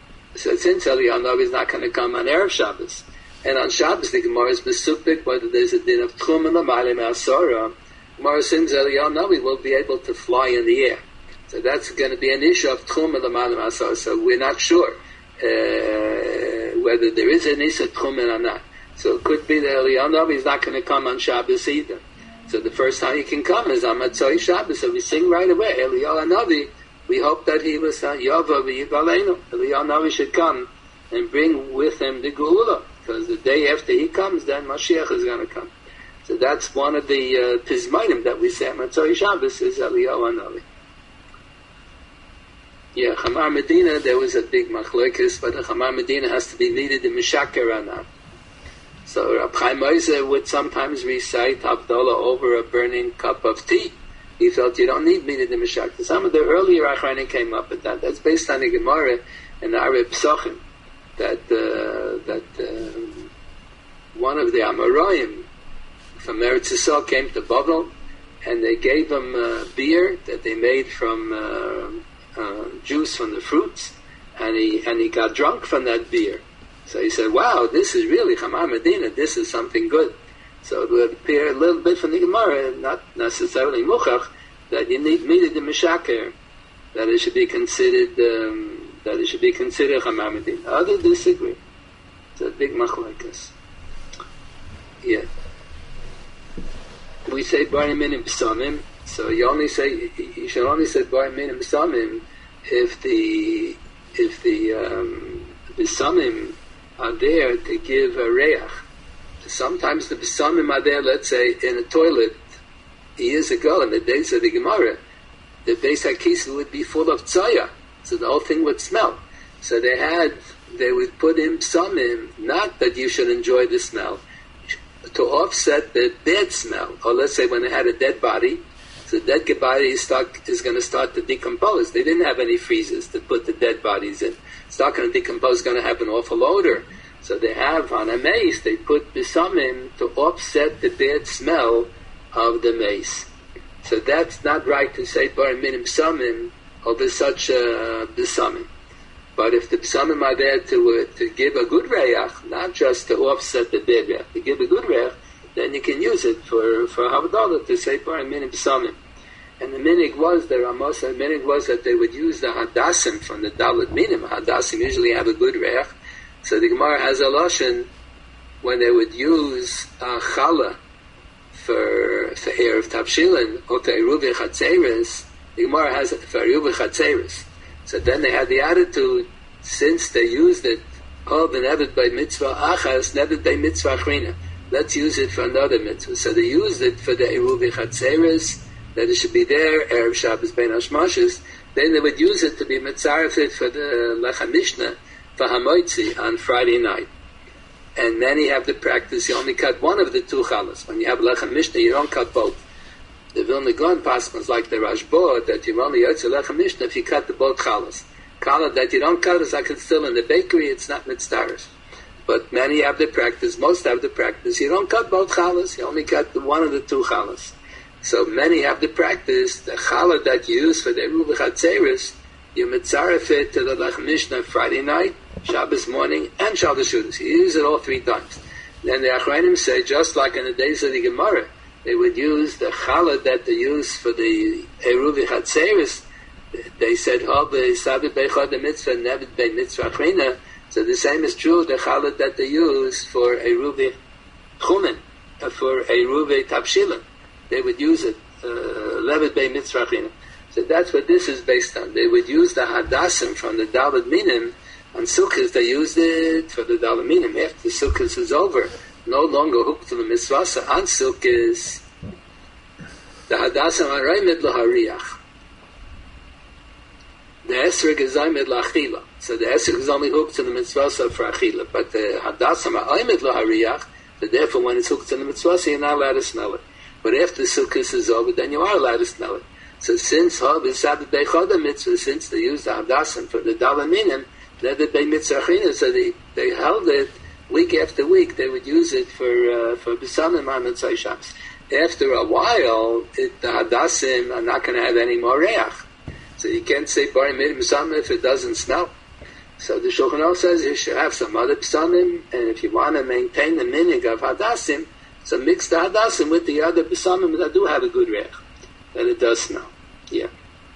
Eliyahu Navi is not going to come on Erev Shabbos, and on Shabbos the Gemara is mesupik whether there's a din of Tchum and L'malei Me'asara, Gemara assumes Eliyahu Navi will be able to fly in the air. So that's going to be an issue of Tchum and L'malei Me'asara. So we're not sure whether there is an issue of Tchum or not. So it could be that Eliyahu Navi is not going to come on Shabbos either. So the first time he can come is on Matzai Shabbos. So we sing right away, Eliyahu Navi. We hope that he was Yava v'Yibalenu. Eliyahu Navi should come and bring with him the Geula, because the day after he comes, then Mashiach is going to come. So that's one of the Tizmanim that we say at Matzai Shabbos is Eliyahu Navi. Yeah, Chamar Medina, there was a big machlokes, but the Chamar Medina has to be needed in Mishaker or not. So Rab Chaim Ozer would sometimes recite Havdalah over a burning cup of tea. He felt you don't need needed in Mishaker. Some of the earlier Achronim came up with that. That's based on the Gemara and the Arab Psochim, that one of the Amoraim from Eretz Yisrael came to Babel, and they gave him beer that they made from juice from the fruits, and he got drunk from that beer. So he said, wow, this is really Chamar Medina, this is something good. So it would appear a little bit from the Gemara, not necessarily Muchach, that you need needed the Mishaker that it should be considered Chama Medina. Others disagree. It's a big machlokes. Yeah. We say Bar Minim B'samim, so you should only say Bar Minim B'samim if the B'samim are there to give a reach. Sometimes the B'samim are there, let's say, in a toilet years ago, in the days of the Gemara, the Beis HaKisel would be full of tzaya, so the whole thing would smell. So they would put in B'samim, not that you should enjoy the smell, to offset the bad smell. Or let's say when they had a dead body, so the dead body is going to start to decompose. They didn't have any freezers to put the dead bodies in. It's not going to decompose, it's going to have an awful odor. So they have on a mace, they put B'samim to offset the bad smell of the mace. So that's not right to say Bar Minim B'samim over such a B'samim. But if the B'samim are there to give a good reach, not just to offset the bad reach, to give a good reach, then you can use it for Havdalah to say Bar Minim B'samim. And the minig was, the minig was that they would use the Hadassim from the Dalet Minim. Hadassim usually have a good reach. So the Gemara has a lashon when they would use challah for Erev Tavshilin or for Eruv Chatzeres. The Gemara has it for Eruv Chatzeres. So then they had the attitude, since they used it, v'nevet by mitzvah achas, nevet by mitzvah achrina. Let's use it for another mitzvah. So they used it for the Eruv Chatzeres, that it should be there, Erev Shabbos Bein Hashmashos. Then they would use it to be mitzarefet for the Lechem Mishnah, for Hamoitzi on Friday night. And many have the practice, you only cut one of the two challahs. When you have Lechem Mishnah, you don't cut both. The Vilna Gaon paskins like the Rashba, that you only yotze Lechem Mishnah if you cut the both challahs. Challah that you don't cut is like it's still in the bakery, it's not mitzvah. But many have the practice, most have the practice, you don't cut both challahs, you only cut one of the two challahs. So many have the practice, the challah that you use for the Eruv Chatzeres, you mitzaref it to the Lechem Mishnah Friday night, Shabbos morning, and Shabbos Shudas. You use it all 3 times. Then the Achrayim say, just like in the days of the Gemara, they would use the challah that they use for the Eruv Chatzeres. They said, Sabbath Beichad the mitzvah, Nevet Bei Mitzvah Achrina. So the same is true, the challah that they use for Eruv Chumen, for Eruv Tavshilin. They would use it, Levet Bei Mitzvah Achrina. So that's what this is based on. They would use the Hadassim from the Dalet Minim. On Sukkot, they used it for the Dalet Minim. After Sukkot is over, no longer hooked to the Mitzvah. On Sukkot, the Hadassim are Raimed L'Hariach. The Esrog is Raimed L'Achila. So the Esrog is only hooked to the Mitzvah for Achila. But the Hadassim are Raimed L'Hariach. So therefore, when it's hooked to the Mitzvah, you're not allowed to smell it. But after Sukkot is over, then you are allowed to smell it. So since Sabbath Beichad mitzvah, since they used the Hadassim for the Dalet Minim, Nevet Bei Mitzvah Achrina, so they held it week after week. They would use it for B'samim on Mitzvah Shabbos. After a while, the Hadassim are not going to have any more reach. So you can't say Bar Minim B'samim if it doesn't smell. So the Shulchan Aruch says you should have some other B'samim, and if you want to maintain the minig of Hadassim, so mix the Hadassim with the other B'samim that do have a good reach. Then it does smell. Yeah.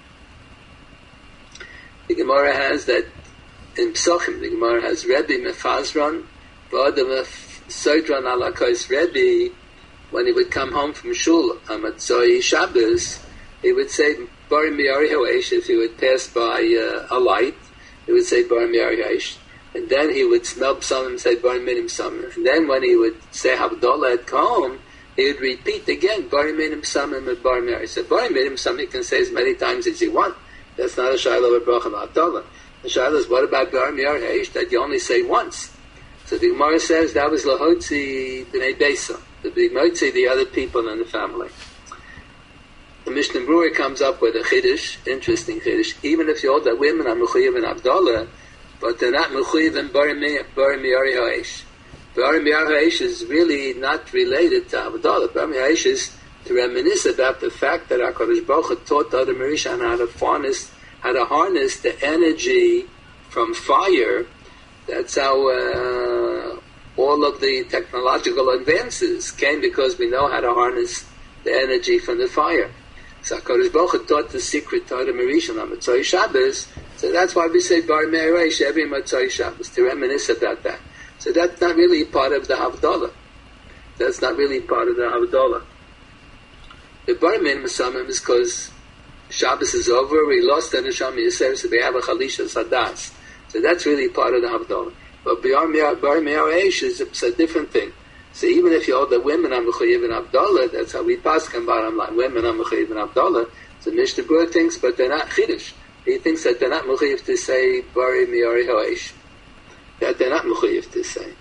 The Gemara has that in Psochim, the Gemara has Rebbe Mefazron, V'adam Soidron Alakos Rebbe, when he would come home from Shul on Matzoi Shabbos, he would say Bar Mi'ari Ho'esh. If he would pass by a light, he would say Bar Mi'ari Ho'esh. And then he would smell Psalm and say Bar Minim Psalm. And then when he would say Havdalah at home, he would repeat again, Bar Minim Samim and Bar Mi'ari. So Bar Minim Samim he can say as many times as you want. That's not a Shiloh or Bracha Ma'atollah. The Shiloh is, what about Bar Mi'ari Haish that you only say once? So the Gemara says that was Lahotzi B'nai Beisa, the B'nai the other people in the family. The Mishnah Berurah comes up with a Chiddush, interesting Chiddush, even if you hold that women are Mechuyev and Havdalah, but they're not Mechuyev and Bar Mi'ari Haish. Bar Mi'ari Haish is really not related to Havdalah. Bar Mi'ari Haish is to reminisce about the fact that HaKadosh Baruch Hu taught the other Marishan how to harness the energy from fire. That's how all of the technological advances came, because we know how to harness the energy from the fire. So HaKadosh Baruch Hu taught the secret Torah Marishon on Motzei Shabbos. So that's why we say Bar Me'eresh every Motzei Shabbos, to reminisce about that. So that's not really part of the Havdalah. That's not really part of the Havdalah. The Bar Minim Samim is because Shabbos is over, we lost the Neshama Yisrael, so we have a Chalisha Sadas. So that's really part of the Havdalah. But Bar Me'eresh is a different thing. So even if you hold that women are Mechuyev in Havdalah, that's how we pass on bottom line. Women are Mechuyev in Havdalah. So Mishnah Berurah thinks, but they're not Chiddush. He thinks that they're not Mechuyev to say Bari Me'eresh. That they're not Mechuyev to say.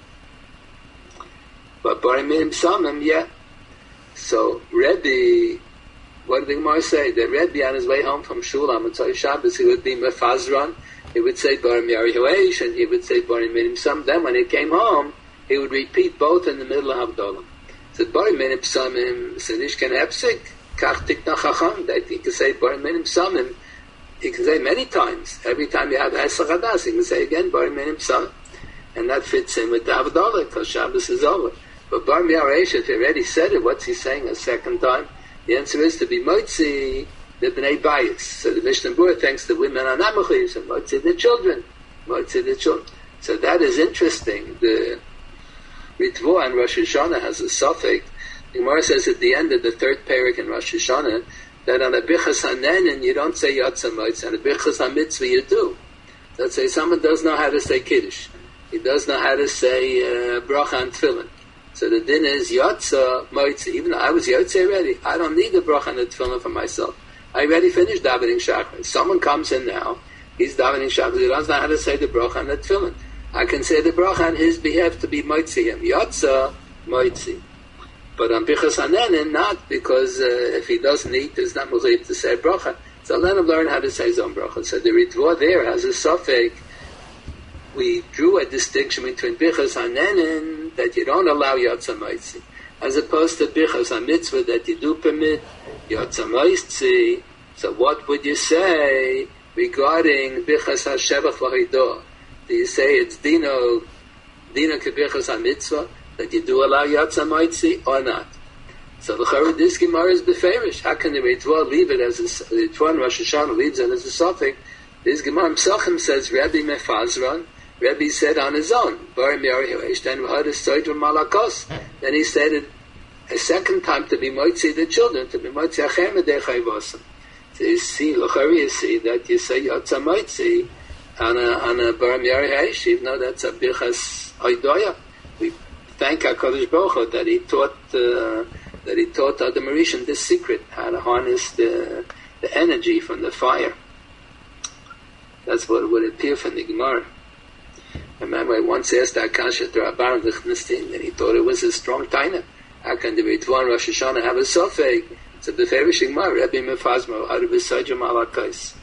But Bari Minim Samim, yeah. So Rebbe, what did the Gemara say? That Rebbe on his way home from Shul on Motzei Shabbos, he would be Mefazran, he would say Bari Me'eresh, and he would say Bari Minim Samim. Then when he came home, he would repeat both in the middle of Havdalah. So Bari Minim Samim, Sinish Ken Epsik, Kach Tikna Chacham, that he can say Bari Minim Samim, he can say many times. Every time you have Hesach Hadas, he can say again Bari Minim Samim. And that fits in with the Havdalah, because Shabbos is over. But Bar Me'eresh, if he already said it, what's he saying a second time? The answer is to be Motzi, the Bnei Bayis. So the Mishnah Berurah thinks the women are not Mechuyev, so Motzi the children. Motzi the children. So that is interesting. The Ritva and Rosh Hashanah has a suffix. The Gemara says at the end of the third parak in Rosh Hashanah that on a Bichas HaNenin you don't say Yatsa Motzi, on a Bichas HaMitzvah you do. Let's say someone does know how to say Kiddush. He does know how to say Bracha and Tefillin. So the din is Yatsa Motzi. Even though I was Yatsa already, I don't need the Bracha and the Tefillin for myself. I already finished davening Shachar. Someone comes in now, he's davening Shachar, he doesn't know how to say the Bracha and the Tefillin. I can say the bracha on his behalf to be Motzi him. Yatsa, Motzi. But on Bichas HaNenin, not, because if he doesn't eat, there's not Mechuyev to say bracha. So let him learn how to say his own bracha. So the Ritva there has a suffix. We drew a distinction between Bichas HaNenin, that you don't allow Yatsa Motzi, as opposed to Bichas HaMitzvah, that you do permit Yatsa Motzi. So what would you say regarding Bichas HaShevach V'Hidah? Do you say it's Dino Kebichas HaMitzvah, that you do allow Yatsa Motzi or not? So the Chara, this Gemara is beferish. How can the Ritva leave it as a Ritva and Rosh Hashanah leaves it as a suffix? This Gemara Psachim says Rebbe Mefazran. Rebbe said on his own, Bari Me'eresh, then V'had Soidra Malakos. Then he said it a second time to be Motzi the children, to be Motzi Achem Edei Chayvosam. So you see, L'chari, you see that you say Yatsa Motzi on a Bar Me'eresh, even though that's a Bichas Haidoya. We thank HaKadosh Baruch Hu that he taught Adam Rishon this secret, how to harness the energy from the fire. That's what would appear from the Gemara. I remember I once asked Akasha to Rabban Lichtenstein, and he thought it was a strong taina. How can the Ritva and Rosh Hashanah have a suffix? It's a beferish Gemara. Rebbe Mefazma, out of his Sajam Alakais.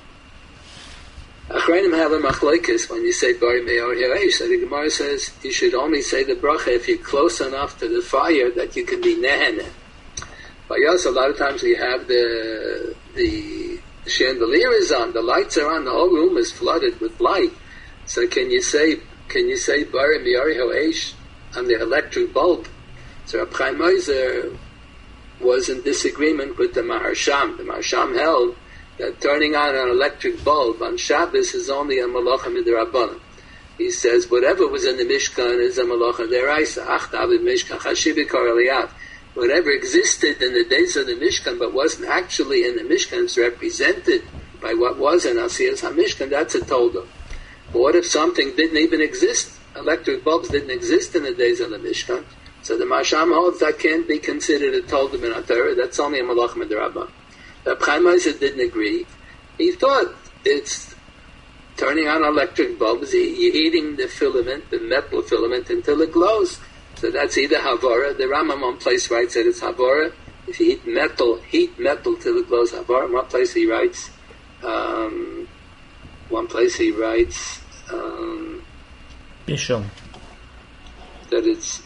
Achrayim have a machlokes when you say Bari Me'eresh. So the Gemara says you should only say the bracha if you're close enough to the fire that you can be neheneh. But yes, a lot of times we have the chandelier is on, the lights are on, the whole room is flooded with light. So can you say Bari Me'eresh on the electric bulb? So Reb Chaim Ozer was in disagreement with the Maharsham. The Maharsham held that turning on an electric bulb on Shabbos is only a malacha midrabanan. He says whatever was in the Mishkan is a malacha deraisa. Achtav in Mishkan chashibikar aliyat. Whatever existed in the days of the Mishkan but wasn't actually in the Mishkan is represented by what was in Asiyas HaMishkan. That's a tolda. But what if something didn't even exist? Electric bulbs didn't exist in the days of the Mishkan. So the Masham holds that can't be considered a tolda min HaTorah. That's only a malacha midrabanan. Reb Chaim Ozer didn't agree. He thought it's turning on electric bulbs, you're heating the filament, the metal filament, until it glows. So that's either Havara. The Rambam one place writes that it's Havara. If you heat metal till it glows, Havara. One place he writes, Bishul. That it's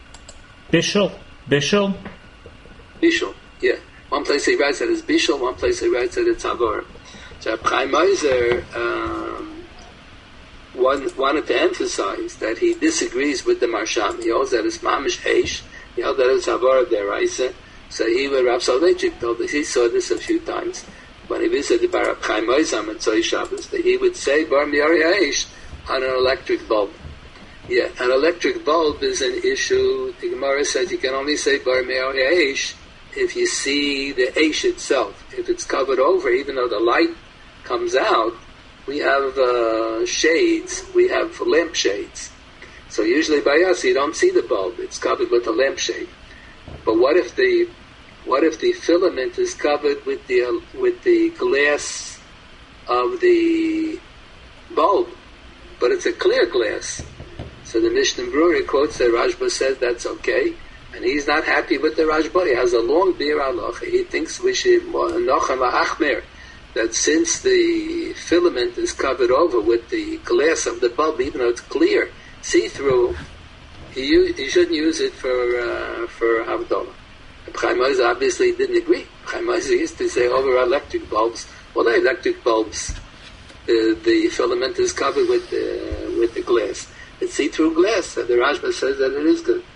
Bishul, yeah. One place he writes that it's Bishul, one place he writes that it's Havara. So Chaim Ozer wanted to emphasize that he disagrees with the Marsham. He holds that it's Mamish Eish. He held that it's Havara Deraisa. So Rav Soloveitchik told us, he saw this a few times when he visited Bar Reb Chaim Oizam and Tzoi Shabbos, that he would say Bar Miori Aish on an electric bulb. Yeah, an electric bulb is an issue. The Gemara says you can only say Bar Miori Aish if you see the Aish itself. If it's covered over, even though the light comes out, we have shades, we have lamp shades. So usually by us you don't see the bulb, it's covered with a lampshade. But what if the filament is covered with the glass of the bulb, but it's a clear glass? So the Mishnah Brewery quotes that Rashba says that's okay, and he's not happy with the Rashba. He has a long beer halacha. He thinks we should nochem achmer, that since the filament is covered over with the glass of the bulb, even though it's clear, see-through, he shouldn't use it for Havdalah. Chaim Ozer obviously didn't agree. Chaim Ozer used to say over electric bulbs, well, the electric bulbs, the filament is covered with the glass. It's see-through glass, so the Rashba says that it is good.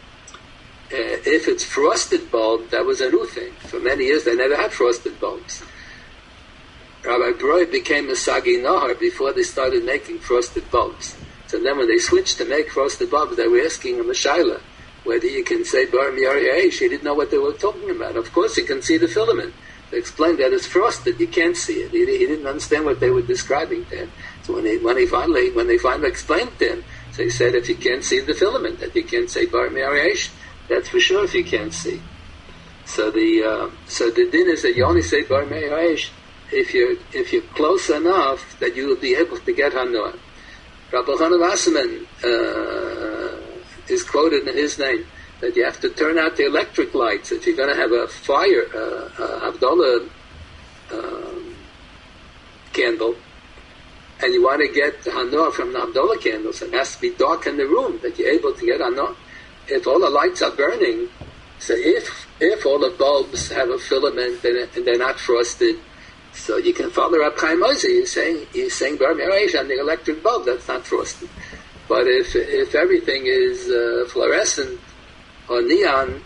If it's frosted bulb, that was a new thing. For many years, they never had frosted bulbs. Rabbi Broi became a Sagi Nahar before they started making frosted bulbs. So then when they switched to make frosted bulbs, they were asking him a shaila, whether you can say Bar Miori Aish. He didn't know what they were talking about. Of course, you can see the filament. They explained that it's frosted, you can't see it. He didn't understand what they were describing to him. So when they finally explained to him, so he said, if you can't see the filament, that you can't say Bar Miori Aish, that's for sure if you can't see. So the din is that you only say Bar Miori Aish if you're close enough that you will be able to get Hanoah. Rabbi Chanan Wasserman is quoted in his name that you have to turn out the electric lights if you're going to have a fire, Havdalah candle, and you want to get Hanoah from the Havdalah candles. It has to be dark in the room that you're able to get Hanoah. If all the lights are burning, so if all the bulbs have a filament and they're not frosted, so you can follow Reb Chaim Ozer. He's saying Bar Miori Aish on the electric bulb, that's not frosted. But if everything is fluorescent or neon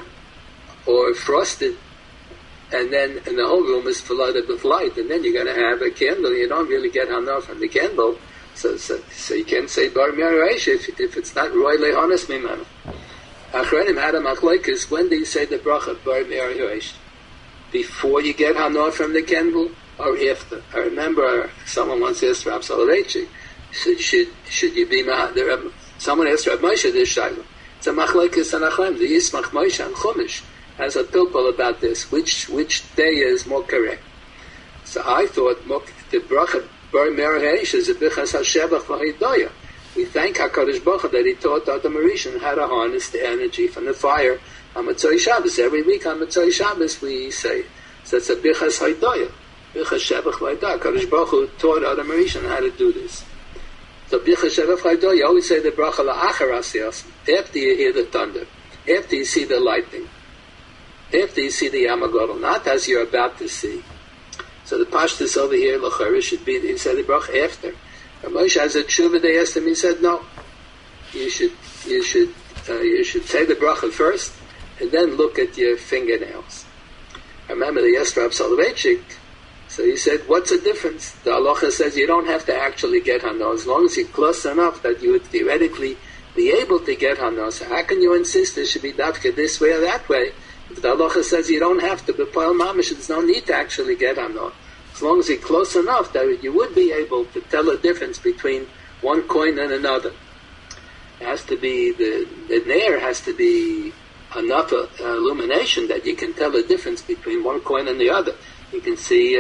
or frosted, and the whole room is flooded with light, and then you're going to have a candle, you don't really get Hanoah from the candle. So you can't say Bar Miori Aish if it's not Roy Lehonas Mimanu. Achrenim had a machlokes. When do you say the bracha Bar Miori Aish? Before you get Hanoah from the candle, or after? I remember someone once asked Rav Soloveitchik, should you be someone asked Rav Moshe this shayla. It's a machlokes and achrenim. The Yismach Moshe and Chumash has a pilpul about this. Which day is more correct? So I thought the bracha Bar Miori Aish is a bichas hashevach v'hidayah. We thank HaKadosh Baruch Hu that He taught Adam Rishon how to harness the energy from the fire on Motzei Shabbos. Every week on Motzei Shabbos we say, so it's a bichas hidayah, bichas shevach v'hidayah. HaKadosh Baruch Hu taught Adam Rishon how to do this. So bichas shevach v'hidayah, you always say the bracha la'achar asiyas, after you hear the thunder, after you see the lightning, after you see the Yamagodol, not as you're about to see. So the pashtus over here, l'chara, should be that you say the bracha after. Moshe has a tshuva. They asked him. He said, "No, you should say the bracha first, and then look at your fingernails." I remember the Rav Soloveitchik. So he said, "What's the difference?" The halacha says you don't have to actually get Hanoah as long as you're close enough that you would theoretically be able to get Hanoah. So how can you insist it should be dafka this way or that way? If the halacha says you don't have to, but Pa'al Mamish, there's no need to actually get Hanoah. As long as you're close enough that you would be able to tell the difference between one coin and another. It has to be, the nair has to be enough illumination that you can tell the difference between one coin and the other. You can see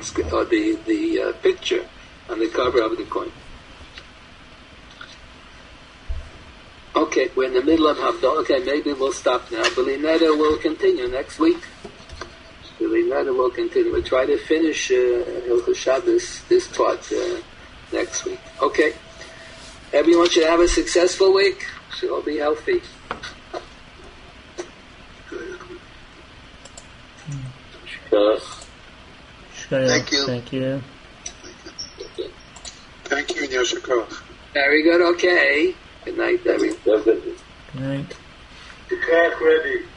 the picture on the cover of the coin. Okay, we're in the middle of Havdalah. Okay, maybe we'll stop now. Belinetta will continue next week. We'll continue. We'll try to finish Hilchos Shabbos, this part, next week. Okay. Everyone should have a successful week. Should all be healthy. Thank you. Thank you. Thank you, Yashikov. Very good. Okay. Good night, everyone. Good night. The clock ready.